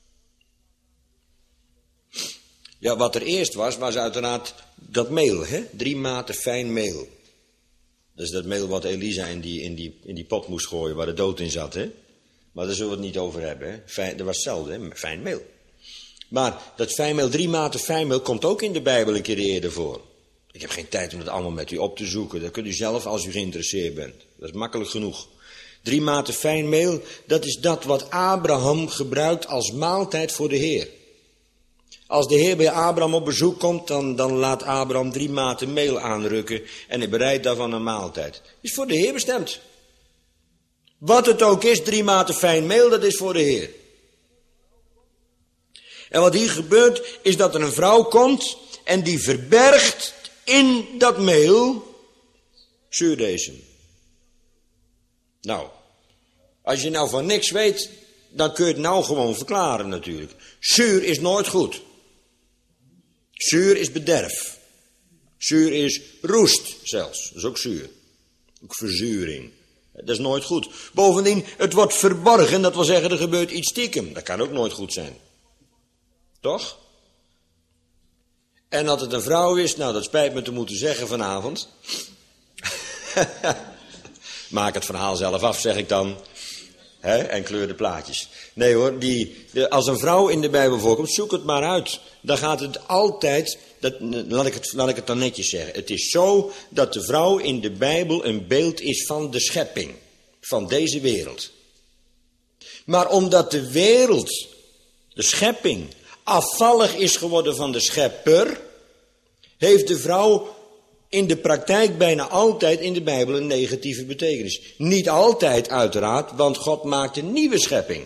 Ja, wat er eerst was, was uiteraard dat meel, hè? Drie maten fijn meel. Dat is dat meel wat Elisa in die, in die, in die pot moest gooien, waar de dood in zat, hè? Maar daar zullen we het niet over hebben, hè? Fijn, dat was hetzelfde, hè? Fijn meel. Maar dat fijnmeel, drie maten fijnmeel, komt ook in de Bijbel een keer eerder voor. Ik heb geen tijd om dat allemaal met u op te zoeken. Dat kunt u zelf als u geïnteresseerd bent. Dat is makkelijk genoeg. Drie maten fijnmeel, dat is dat wat Abraham gebruikt als maaltijd voor de Heer. Als de Heer bij Abraham op bezoek komt, dan, dan laat Abraham drie maten meel aanrukken en hij bereidt daarvan een maaltijd. Is voor de Heer bestemd. Wat het ook is, drie maten fijn meel, dat is voor de Heer. En wat hier gebeurt, is dat er een vrouw komt en die verbergt in dat meel zuurdesem. Nou, als je nou van niks weet, dan kun je het nou gewoon verklaren natuurlijk. Zuur is nooit goed. Zuur is bederf. Zuur is roest zelfs. Dat is ook zuur. Ook verzuring. Dat is nooit goed. Bovendien, het wordt verborgen. Dat wil zeggen, er gebeurt iets stiekem. Dat kan ook nooit goed zijn. Toch? En dat het een vrouw is, nou dat spijt me te moeten zeggen vanavond. Maak het verhaal zelf af, zeg ik dan. He, en kleur de plaatjes. Nee hoor, die, de, als een vrouw in de Bijbel voorkomt, zoek het maar uit. Dan gaat het altijd, dat, laat, ik het, laat ik het dan netjes zeggen. Het is zo dat de vrouw in de Bijbel een beeld is van de schepping. Van deze wereld. Maar omdat de wereld, de schepping, afvallig is geworden van de schepper, heeft de vrouw in de praktijk bijna altijd in de Bijbel een negatieve betekenis. Niet altijd uiteraard, want God maakt een nieuwe schepping.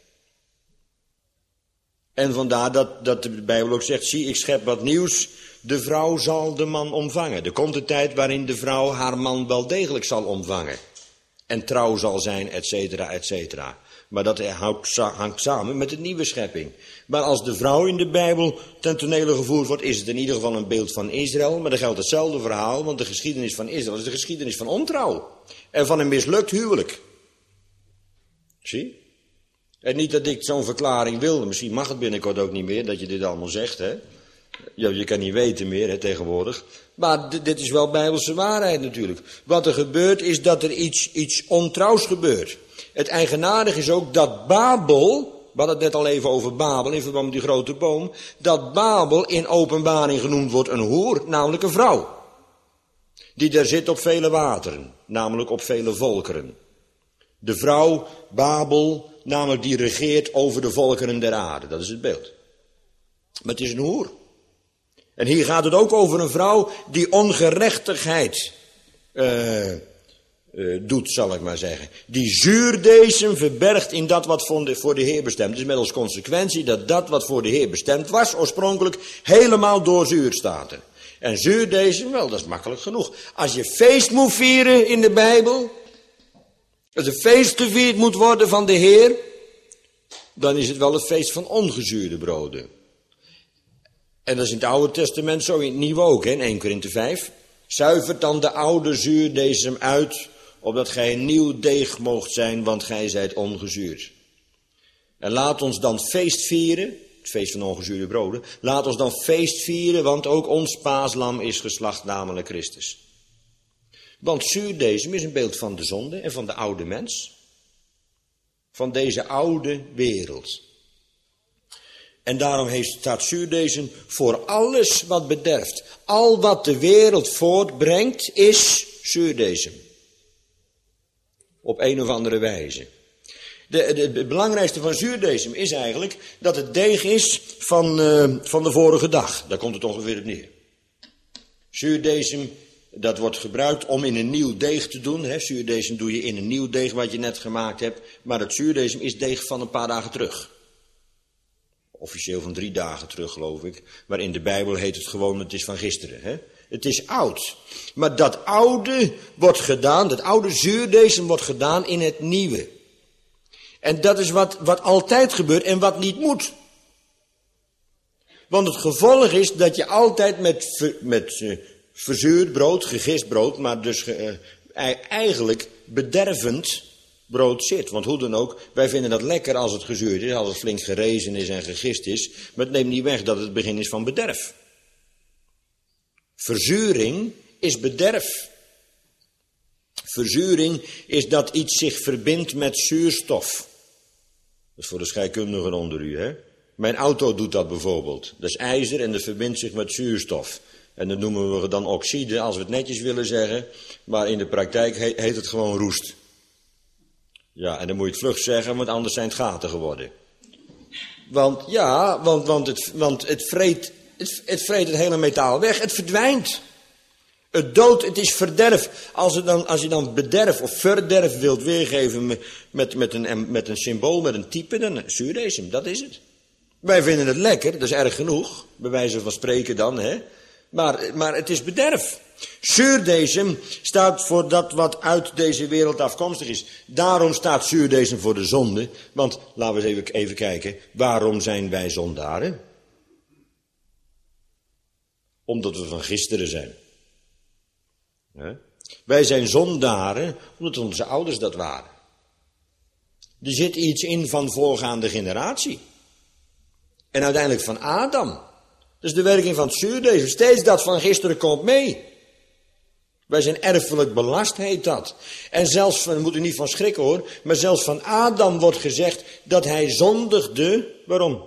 En vandaar dat, dat de Bijbel ook zegt, zie ik schep wat nieuws, de vrouw zal de man omvangen. Er komt een tijd waarin de vrouw haar man wel degelijk zal omvangen. En trouw zal zijn, et cetera, et cetera. Maar dat hangt samen met de nieuwe schepping. Maar als de vrouw in de Bijbel ten tonele gevoerd wordt, is het in ieder geval een beeld van Israël. Maar dan geldt hetzelfde verhaal, want de geschiedenis van Israël is de geschiedenis van ontrouw. En van een mislukt huwelijk. Zie? En niet dat ik zo'n verklaring wilde. Misschien mag het binnenkort ook niet meer, dat je dit allemaal zegt, hè. Ja, je kan niet weten meer, hè, tegenwoordig. Maar d- dit is wel bijbelse waarheid natuurlijk. Wat er gebeurt is dat er iets, iets ontrouws gebeurt. Het eigenaardige is ook dat Babel, we hadden het net al even over Babel in verband met die grote boom, dat Babel in Openbaring genoemd wordt een hoer, namelijk een vrouw. Die daar zit op vele wateren, namelijk op vele volkeren. De vrouw Babel, namelijk die regeert over de volkeren der aarde, dat is het beeld. Maar het is een hoer. En hier gaat het ook over een vrouw die ongerechtigheid uh, uh, doet, zal ik maar zeggen. Die zuurdeesem verbergt in dat wat voor de, voor de Heer bestemd is. Met als consequentie dat dat wat voor de Heer bestemd was, oorspronkelijk helemaal doorzuurd staat er. En zuurdeesem, wel, dat is makkelijk genoeg. Als je feest moet vieren in de Bijbel, als een feest gevierd moet worden van de Heer, dan is het wel het feest van ongezuurde broden. En dat is in het Oude Testament zo, in het Nieuwe ook, hè, in Eerste Korinthe vijf. Zuivert dan de oude zuurdesem uit, opdat gij een nieuw deeg moogt zijn, want gij zijt ongezuurd. En laat ons dan feest vieren, het feest van ongezuurde broden. Laat ons dan feest vieren, want ook ons paaslam is geslacht, namelijk Christus. Want zuurdesem is een beeld van de zonde en van de oude mens. Van deze oude wereld. En daarom heeft, staat zuurdesem voor alles wat bederft. Al wat de wereld voortbrengt is zuurdesem. Op een of andere wijze. De, de, het belangrijkste van zuurdesem is eigenlijk dat het deeg is van, uh, van de vorige dag. Daar komt het ongeveer op neer. Zuurdesem, dat wordt gebruikt om in een nieuw deeg te doen. Hè. Zuurdesem doe je in een nieuw deeg wat je net gemaakt hebt. Maar het zuurdesem is deeg van een paar dagen terug. Officieel van drie dagen terug, geloof ik. Maar in de Bijbel heet het gewoon, het is van gisteren. Hè? Het is oud. Maar dat oude wordt gedaan, dat oude zuurdesem wordt gedaan in het nieuwe. En dat is wat, wat altijd gebeurt en wat niet moet. Want het gevolg is dat je altijd met, ver, met uh, verzuurd brood, gegist brood, maar dus uh, eigenlijk bedervend brood zit. Want hoe dan ook, wij vinden dat lekker als het gezuurd is, als het flink gerezen is en gegist is. Maar het neemt niet weg dat het het begin is van bederf. Verzuring is bederf. Verzuring is dat iets zich verbindt met zuurstof. Dat is voor de scheikundigen onder u, hè. Mijn auto doet dat bijvoorbeeld. Dat is ijzer en dat verbindt zich met zuurstof. En dat noemen we dan oxide, als we het netjes willen zeggen. Maar in de praktijk heet het gewoon roest. Ja, en dan moet je het vlug zeggen, want anders zijn het gaten geworden. Want ja, want, want, het, want het, vreet, het, het vreet het hele metaal weg. Het verdwijnt. Het dood, het is verderf. Als, het dan, als je dan bederf of verderf wilt weergeven met, met, met, een, met een symbool, met een type, dan zuurdesem, dat is het. Wij vinden het lekker, dat is erg genoeg. Bij wijze van spreken dan, hè. Maar, maar het is bederf. Zuurdesem staat voor dat wat uit deze wereld afkomstig is. Daarom staat zuurdesem voor de zonde. Want, laten we eens even, even kijken. Waarom zijn wij zondaren? Omdat we van gisteren zijn. He? Wij zijn zondaren omdat onze ouders dat waren. Er zit iets in van voorgaande generatie. En uiteindelijk van Adam. Dat is de werking van het zuurdesem. Steeds dat van gisteren komt mee. Wij zijn erfelijk belast, heet dat. En zelfs, daar moet u niet van schrikken hoor, maar zelfs van Adam wordt gezegd dat hij zondigde. Waarom?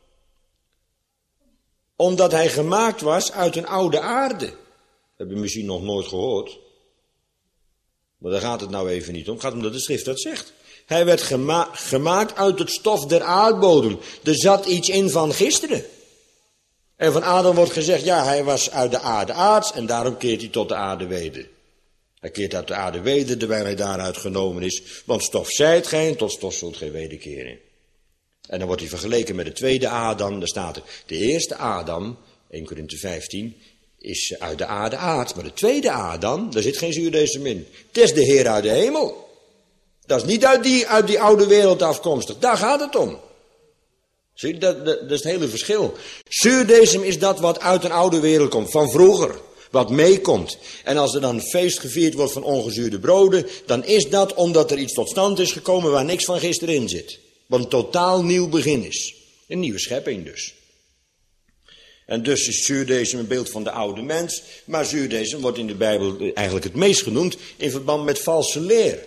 Omdat hij gemaakt was uit een oude aarde. Dat heb je misschien nog nooit gehoord. Maar daar gaat het nou even niet om. Het gaat om dat de schrift dat zegt. Hij werd gema- gemaakt uit het stof der aardbodem. Er zat iets in van gisteren. En van Adam wordt gezegd, ja, hij was uit de aarde aards en daarom keert hij tot de aarde weder. Hij keert uit de aarde weder, terwijl hij daaruit genomen is. Want stof zijt gij en tot stof zult gij wederkeren. En dan wordt hij vergeleken met de tweede Adam. Daar staat er, de eerste Adam, Eerste Korinthe vijftien, is uit de aarde aards. Maar de tweede Adam, daar zit geen zuurdesem in. Het is de Heer uit de hemel. Dat is niet uit die, uit die oude wereld afkomstig. Daar gaat het om. Zie je, dat, dat, dat is het hele verschil. Zuurdesem is dat wat uit een oude wereld komt, van vroeger. Wat meekomt. En als er dan een feest gevierd wordt van ongezuurde broden, dan is dat omdat er iets tot stand is gekomen waar niks van gisteren in zit. Wat een totaal nieuw begin is. Een nieuwe schepping dus. En dus is zuurdesem een beeld van de oude mens. Maar zuurdesem wordt in de Bijbel eigenlijk het meest genoemd in verband met valse leer.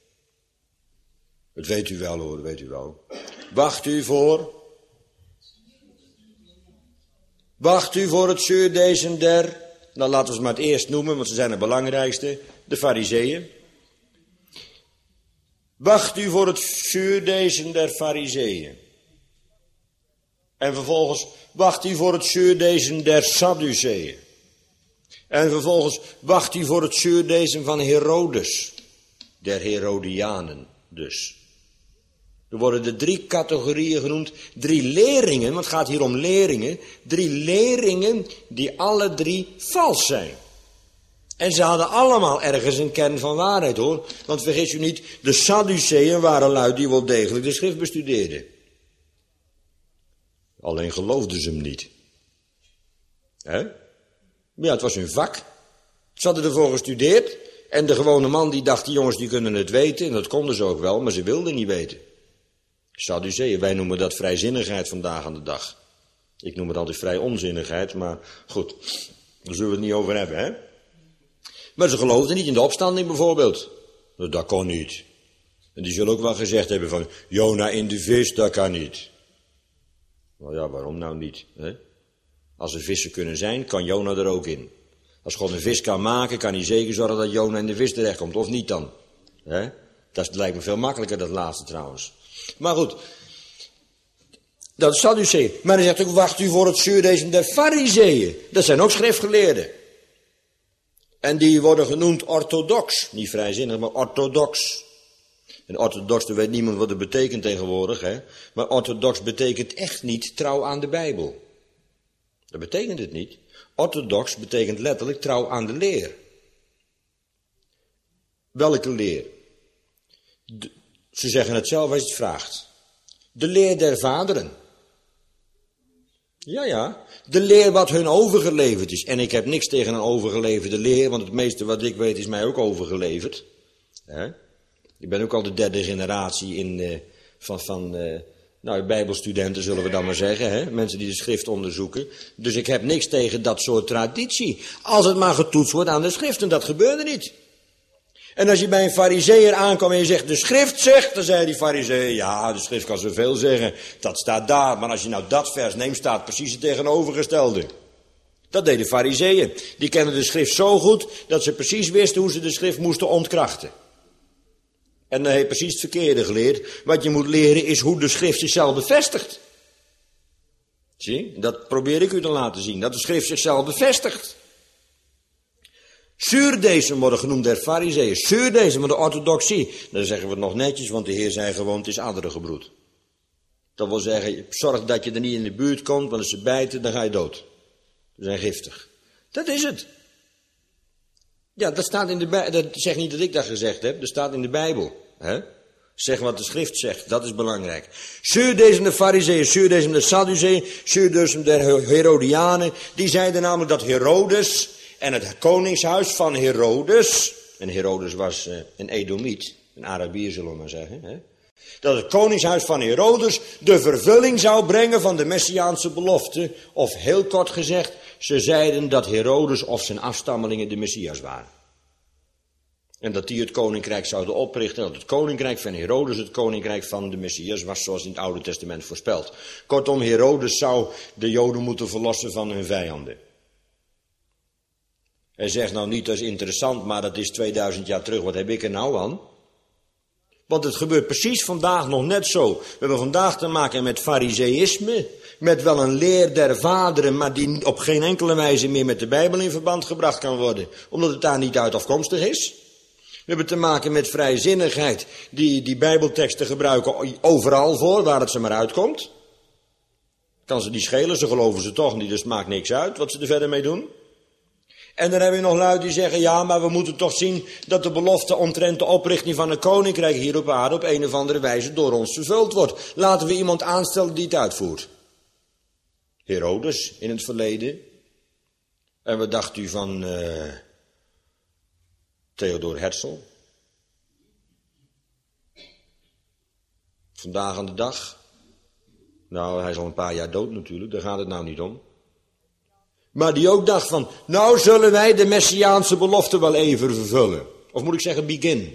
Dat weet u wel hoor, dat weet u wel. Wacht u voor... Wacht u voor het zuurdesem der... Nou laten we ze maar het eerst noemen, want ze zijn het belangrijkste. De Farizeeën. Wacht u voor het zuurdesem der Farizeeën. En vervolgens wacht u voor het zuurdesem der Sadduceeën. En vervolgens wacht u voor het zuurdesem van Herodes. Der Herodianen dus. Er worden de drie categorieën genoemd. Drie leringen, want het gaat hier om leringen. Drie leringen die alle drie vals zijn. En ze hadden allemaal ergens een kern van waarheid hoor. Want vergis u niet, de Sadduceeën waren lui die wel degelijk de schrift bestudeerden. Alleen geloofden ze hem niet. Hè? Ja, het was hun vak. Ze hadden ervoor gestudeerd. En de gewone man die dacht, die jongens die kunnen het weten. En dat konden ze ook wel, maar ze wilden niet weten. Sadduceeën, wij noemen dat vrijzinnigheid vandaag aan de dag. Ik noem het altijd vrij onzinnigheid, maar goed. Daar zullen we het niet over hebben, hè. Maar ze geloofden niet in de opstanding bijvoorbeeld. Dat kon niet. En die zullen ook wel gezegd hebben van, Jona in de vis, dat kan niet. Nou ja, waarom nou niet, hè? Als er vissen kunnen zijn, kan Jona er ook in. Als God een vis kan maken, kan hij zeker zorgen dat Jona in de vis terechtkomt, of niet dan? Hè? Dat lijkt me veel makkelijker, dat laatste trouwens. Maar goed, dat is Sadduceeën. Maar hij zegt ook, wacht u voor het zuurdesem der Farizeeën. Dat zijn ook schriftgeleerden. En die worden genoemd orthodox. Niet vrijzinnig, maar orthodox. En orthodox, daar weet niemand wat het betekent tegenwoordig. Hè? Maar orthodox betekent echt niet trouw aan de Bijbel. Dat betekent het niet. Orthodox betekent letterlijk trouw aan de leer. Welke leer? De, ze zeggen het zelf als je het vraagt. De leer der vaderen. Ja, ja. De leer wat hun overgeleverd is. En ik heb niks tegen een overgeleverde leer, want het meeste wat ik weet is mij ook overgeleverd. Hè? Ik ben ook al de derde generatie in, uh, van, van uh, nou, bijbelstudenten zullen we dan maar zeggen. Hè? Mensen die de schrift onderzoeken. Dus ik heb niks tegen dat soort traditie. Als het maar getoetst wordt aan de schrift. En dat gebeurde niet. En als je bij een farizeeër aankomt en je zegt, de schrift zegt, dan zei die farizeeër, ja, de schrift kan zoveel zeggen, dat staat daar. Maar als je nou dat vers neemt, staat precies het tegenovergestelde. Dat deden farizeeën. Die kennen de schrift zo goed, dat ze precies wisten hoe ze de schrift moesten ontkrachten. En dan heeft precies het verkeerde geleerd. Wat je moet leren is hoe de schrift zichzelf bevestigt. Zie, dat probeer ik u te laten zien, dat de schrift zichzelf bevestigt. Zuurdesem worden genoemd der Farizeeën. Zuurdesem, de orthodoxie. Dan zeggen we het nog netjes, want de Heer zei gewoon, het is adderengebroed. Dat wil zeggen, zorg dat je er niet in de buurt komt, want als ze bijten, dan ga je dood. Ze zijn giftig. Dat is het. Ja, dat staat in de Bijbel. Dat zegt niet dat ik dat gezegd heb, dat staat in de Bijbel. Hè? Zeg wat de schrift zegt, dat is belangrijk. Zuurdesem de Farizeeën, zuurdesem de Sadduceeën, zuurdesem de Herodianen. Die zeiden namelijk dat Herodes en het koningshuis van Herodes, en Herodes was uh, een Edomiet, een Arabier zullen we maar zeggen, hè? Dat het koningshuis van Herodes de vervulling zou brengen van de Messiaanse belofte. Of heel kort gezegd, ze zeiden dat Herodes of zijn afstammelingen de Messias waren. En dat die het koninkrijk zouden oprichten. Dat het koninkrijk van Herodes het koninkrijk van de Messias was, zoals in het Oude Testament voorspeld. Kortom, Herodes zou de Joden moeten verlossen van hun vijanden. Hij zegt nou niet, dat is interessant, maar dat is tweeduizend jaar terug. Wat heb ik er nou aan? Want het gebeurt precies vandaag nog net zo. We hebben vandaag te maken met farizeïsme, met wel een leer der vaderen, maar die op geen enkele wijze meer met de Bijbel in verband gebracht kan worden, omdat het daar niet uit afkomstig is. We hebben te maken met vrijzinnigheid, die die Bijbelteksten gebruiken overal voor, waar het ze maar uitkomt. Kan ze die schelen, ze geloven ze toch niet, dus het maakt niks uit wat ze er verder mee doen. En dan heb je nog lui die zeggen, ja, maar we moeten toch zien dat de belofte omtrent de oprichting van een koninkrijk hier op aarde op een of andere wijze door ons vervuld wordt. Laten we iemand aanstellen die het uitvoert. Herodes in het verleden. En wat dacht u van uh, Theodor Herzl? Vandaag aan de dag. Nou, hij is al een paar jaar dood natuurlijk, daar gaat het nou niet om. Maar die ook dacht van, nou zullen wij de Messiaanse belofte wel even vervullen. Of moet ik zeggen, begin.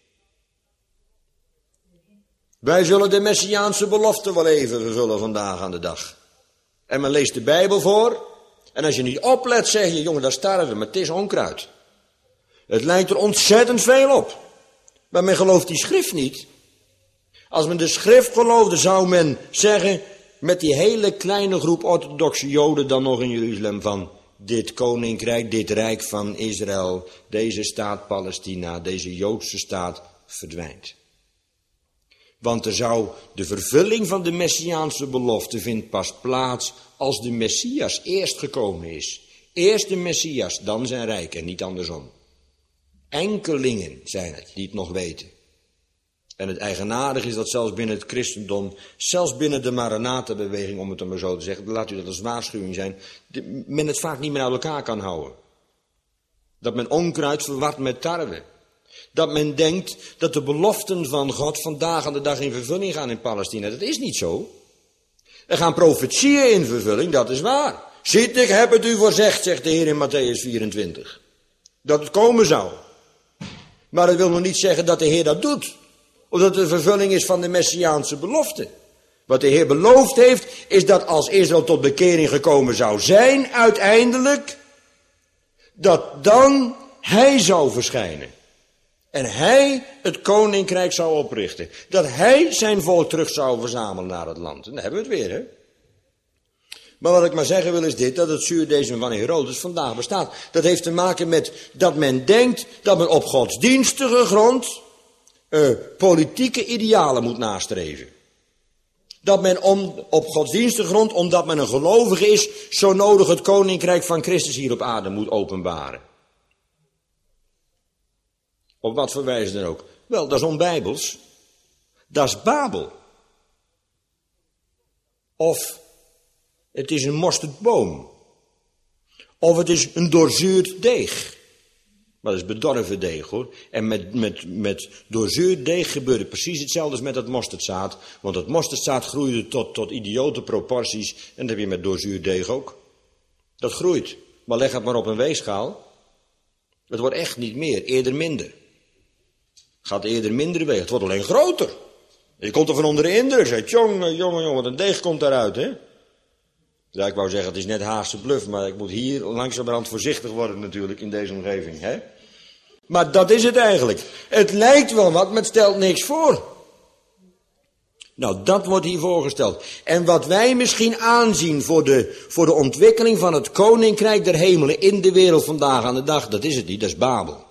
Wij zullen de Messiaanse belofte wel even vervullen vandaag aan de dag. En men leest de Bijbel voor. En als je niet oplet, zeg je, jongen, daar sterven, maar het is onkruid. Het lijkt er ontzettend veel op. Maar men gelooft die schrift niet. Als men de schrift geloofde, zou men zeggen, met die hele kleine groep orthodoxe Joden dan nog in Jeruzalem, van dit koninkrijk, dit rijk van Israël, deze staat Palestina, deze Joodse staat verdwijnt. Want er zou de vervulling van de Messiaanse belofte vindt pas plaats als de Messias eerst gekomen is. Eerst de Messias, dan zijn rijk en niet andersom. Enkelingen zijn het die het nog weten. En het eigenaardige is dat zelfs binnen het christendom, zelfs binnen de Maranatha-beweging, om het dan maar zo te zeggen, laat u dat als waarschuwing zijn, de, men het vaak niet meer uit elkaar kan houden. Dat men onkruid verwart met tarwe. Dat men denkt dat de beloften van God vandaag aan de dag in vervulling gaan in Palestina. Dat is niet zo. Er gaan profetieën in vervulling, dat is waar. Ziet, ik heb het u voorzegd, zegt de Heer in Matthäus vierentwintig. Dat het komen zou. Maar dat wil nog niet zeggen dat de Heer dat doet. Of dat het de vervulling is van de Messiaanse belofte. Wat de Heer beloofd heeft, is dat als Israël tot bekering gekomen zou zijn, uiteindelijk, dat dan Hij zou verschijnen. En Hij het koninkrijk zou oprichten. Dat Hij zijn volk terug zou verzamelen naar het land. En dan hebben we het weer, hè. Maar wat ik maar zeggen wil is dit, dat het zuurdeisme van Herodes vandaag bestaat. Dat heeft te maken met dat men denkt dat men op godsdienstige grond uh, politieke idealen moet nastreven. Dat men om, op godsdienstige grond, omdat men een gelovige is, zo nodig het koninkrijk van Christus hier op aarde moet openbaren. Op wat voor wijze dan ook. Wel, dat is onbijbels. Dat is Babel. Of het is een mosterdboom. Of het is een doorzuurd deeg. Maar dat is bedorven deeg, hoor. En met, met, met doorzuurd deeg gebeurde precies hetzelfde als met dat mosterdzaad. Want het mosterdzaad groeide tot, tot idiote proporties. En dat heb je met doorzuurd deeg ook. Dat groeit. Maar leg het maar op een weegschaal. Het wordt echt niet meer, eerder minder. Het gaat eerder minder wegen. Het wordt alleen groter. Je komt er van onder de indruk. Zeg, jongen, jongen, jongen, wat een deeg komt daaruit, hè. Ja, ik wou zeggen, het is net Haagse bluf, maar ik moet hier langzamerhand voorzichtig worden natuurlijk in deze omgeving, hè. Maar dat is het eigenlijk. Het lijkt wel wat, maar het stelt niks voor. Nou, dat wordt hier voorgesteld. En wat wij misschien aanzien voor de, voor de ontwikkeling van het koninkrijk der hemelen in de wereld vandaag aan de dag, dat is het niet, dat is Babel.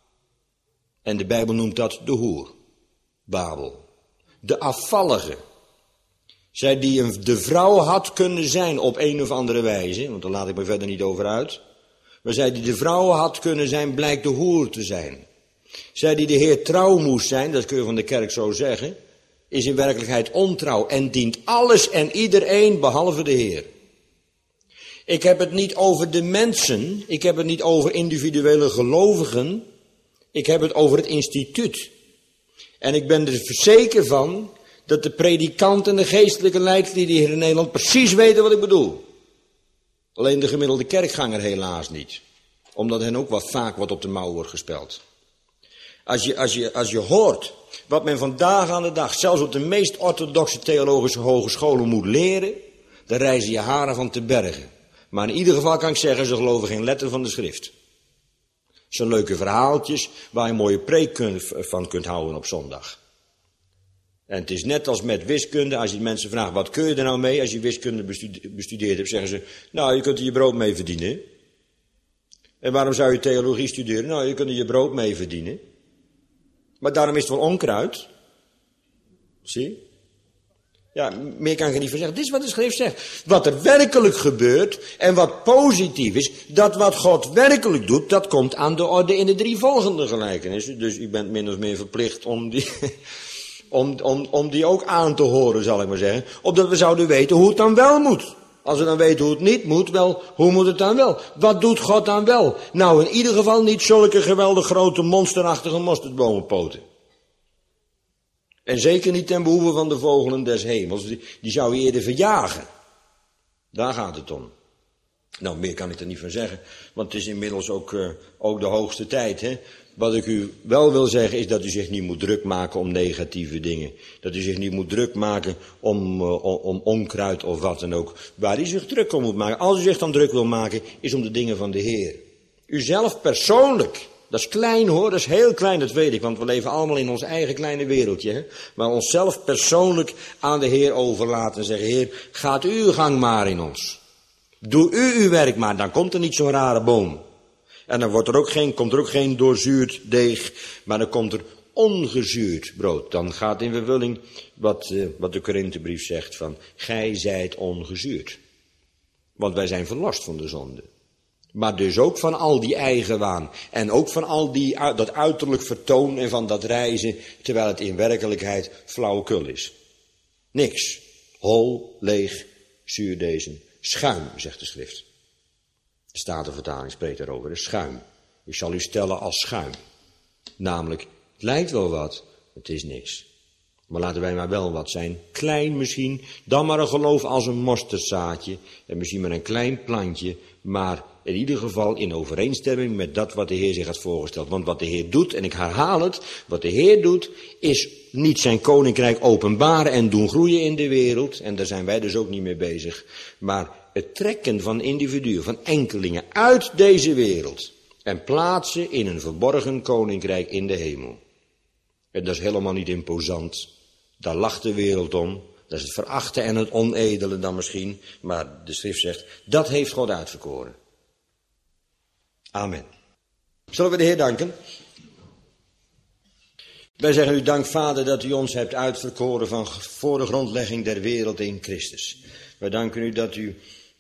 En de Bijbel noemt dat de hoer. Babel. De afvallige. Zij die een, de vrouw had kunnen zijn op een of andere wijze, want daar laat ik me verder niet over uit. Maar zij die de vrouw had kunnen zijn, blijkt de hoer te zijn. Zij die de Heer trouw moest zijn, dat kun je van de kerk zo zeggen, is in werkelijkheid ontrouw en dient alles en iedereen behalve de Heer. Ik heb het niet over de mensen, ik heb het niet over individuele gelovigen, ik heb het over het instituut. En ik ben er zeker van dat de predikant en de geestelijke leidlieden hier in Nederland precies weten wat ik bedoel. Alleen de gemiddelde kerkganger helaas niet. Omdat hen ook wat vaak wat op de mouw wordt gespeld. Als je, als je, als je hoort wat men vandaag aan de dag, zelfs op de meest orthodoxe theologische hogescholen moet leren, dan rijzen je haren van te bergen. Maar in ieder geval kan ik zeggen, ze geloven geen letter van de schrift. Het zijn leuke verhaaltjes waar je een mooie preek van kunt houden op zondag. En het is net als met wiskunde, als je mensen vraagt, wat kun je er nou mee? Als je wiskunde bestudeerd hebt, zeggen ze, nou, je kunt er je brood mee verdienen. En waarom zou je theologie studeren? Nou, je kunt er je brood mee verdienen. Maar daarom is het wel onkruid. Zie? Ja, meer kan ik er niet van zeggen. Dit is wat de schrift zegt. Wat er werkelijk gebeurt en wat positief is, dat wat God werkelijk doet, dat komt aan de orde in de drie volgende gelijkenissen. Dus u bent min of meer verplicht om die, om, om, om die ook aan te horen, zal ik maar zeggen. Opdat we zouden weten hoe het dan wel moet. Als we dan weten hoe het niet moet, wel, hoe moet het dan wel? Wat doet God dan wel? Nou, in ieder geval niet zulke geweldig grote monsterachtige mosterdbomenpoten. En zeker niet ten behoeve van de vogelen des hemels. Die, die zou je eerder verjagen. Daar gaat het om. Nou, meer kan ik er niet van zeggen. Want het is inmiddels ook, uh, ook de hoogste tijd. Hè? Wat ik u wel wil zeggen is dat u zich niet moet druk maken om negatieve dingen. Dat u zich niet moet druk maken om, uh, om onkruid of wat dan ook. Waar u zich druk om moet maken. Als u zich dan druk wil maken, is om de dingen van de Heer. U zelf persoonlijk. Dat is klein hoor, dat is heel klein, dat weet ik, want we leven allemaal in ons eigen kleine wereldje. Hè? Maar onszelf persoonlijk aan de Heer overlaten en zeggen, Heer, gaat u uw gang maar in ons. Doe u uw werk maar, dan komt er niet zo'n rare boom. En dan wordt er ook geen, komt er ook geen doorzuurd deeg, maar dan komt er ongezuurd brood. Dan gaat in vervulling wat, uh, wat de Korinthebrief zegt van, gij zijt ongezuurd. Want wij zijn verlost van de zonde. Maar dus ook van al die eigenwaan. En ook van al die, dat uiterlijk vertoon en van dat reizen. Terwijl het in werkelijkheid flauwekul is. Niks. Hol, leeg, zuurdezen. Schuim, zegt de schrift. De Statenvertaling spreekt daarover. De schuim. Ik zal u stellen als schuim. Namelijk, het lijkt wel wat. Het is niks. Maar laten wij maar wel wat zijn. Klein misschien. Dan maar een geloof als een mosterdzaadje. En misschien maar een klein plantje. Maar in ieder geval in overeenstemming met dat wat de Heer zich had voorgesteld. Want wat de Heer doet, en ik herhaal het, wat de Heer doet, is niet zijn koninkrijk openbaren en doen groeien in de wereld. En daar zijn wij dus ook niet mee bezig. Maar het trekken van individuen, van enkelingen uit deze wereld. En plaatsen in een verborgen koninkrijk in de hemel. En dat is helemaal niet imposant. Daar lacht de wereld om. Dat is het verachten en het onedele dan misschien. Maar de schrift zegt, dat heeft God uitverkoren. Amen. Zullen we de Heer danken? Wij zeggen u dank, Vader, dat u ons hebt uitverkoren van voor de grondlegging der wereld in Christus. Wij danken u dat u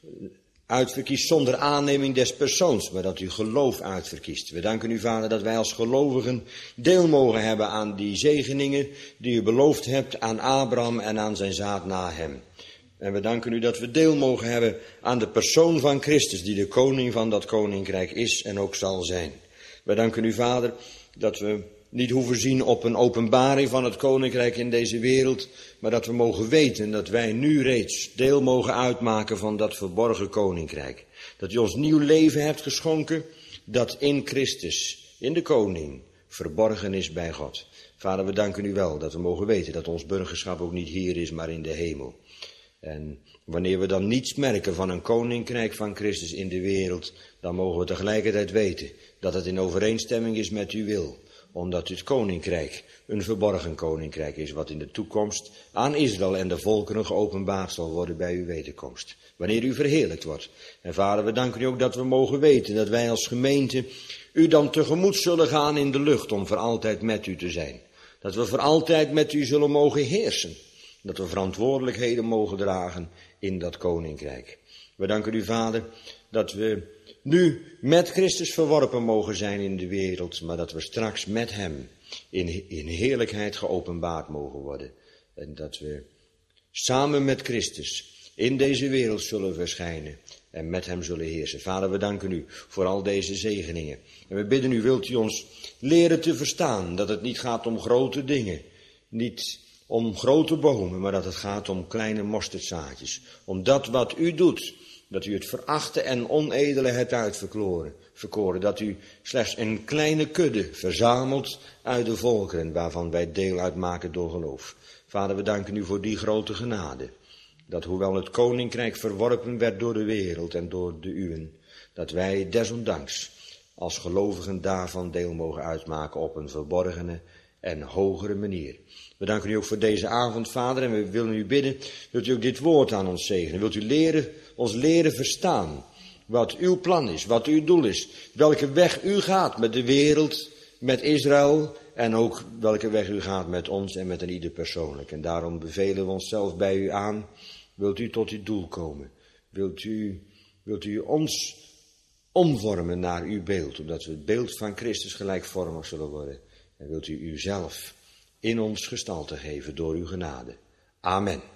uitverkiest zonder aanneming des persoons, maar dat u geloof uitverkiest. We danken u, Vader, dat wij als gelovigen deel mogen hebben aan die zegeningen die u beloofd hebt aan Abraham en aan zijn zaad na hem. En we danken u dat we deel mogen hebben aan de persoon van Christus, die de koning van dat koninkrijk is en ook zal zijn. We danken u, Vader, dat we niet hoeven zien op een openbaring van het koninkrijk in deze wereld, maar dat we mogen weten dat wij nu reeds deel mogen uitmaken van dat verborgen koninkrijk. Dat u ons nieuw leven hebt geschonken, dat in Christus, in de koning, verborgen is bij God. Vader, we danken u wel dat we mogen weten dat ons burgerschap ook niet hier is, maar in de hemel. En wanneer we dan niets merken van een koninkrijk van Christus in de wereld, dan mogen we tegelijkertijd weten dat het in overeenstemming is met uw wil. Omdat het koninkrijk een verborgen koninkrijk is, wat in de toekomst aan Israël en de volkeren geopenbaard zal worden bij uw wederkomst. Wanneer u verheerlijkt wordt. En Vader, we danken u ook dat we mogen weten dat wij als gemeente u dan tegemoet zullen gaan in de lucht om voor altijd met u te zijn. Dat we voor altijd met u zullen mogen heersen. Dat we verantwoordelijkheden mogen dragen in dat koninkrijk. We danken u, Vader, dat we nu met Christus verworpen mogen zijn in de wereld, maar dat we straks met hem in, in heerlijkheid geopenbaard mogen worden. En dat we samen met Christus in deze wereld zullen verschijnen en met hem zullen heersen. Vader, we danken u voor al deze zegeningen. En we bidden u, wilt u ons leren te verstaan dat het niet gaat om grote dingen, niet om grote bomen, maar dat het gaat om kleine mosterdzaadjes. Om dat wat u doet, dat u het verachte en onedele hebt uitverkoren. Verkoren, dat u slechts een kleine kudde verzamelt uit de volkeren, waarvan wij deel uitmaken door geloof. Vader, we danken u voor die grote genade. Dat hoewel het koninkrijk verworpen werd door de wereld en door de uwen, dat wij desondanks als gelovigen daarvan deel mogen uitmaken op een verborgene en hogere manier. We danken u ook voor deze avond, Vader, en we willen u bidden, wilt u ook dit woord aan ons zegenen. Wilt u leren, ons leren verstaan wat uw plan is, wat uw doel is, welke weg u gaat met de wereld, met Israël En ook welke weg u gaat met ons en met een ieder persoonlijk. En daarom bevelen we onszelf bij u aan. Wilt u tot uw doel komen? Wilt u, wilt u ons omvormen naar uw beeld, omdat we het beeld van Christus gelijkvormig zullen worden? En wilt u uzelf in ons gestalte geven door uw genade? Amen.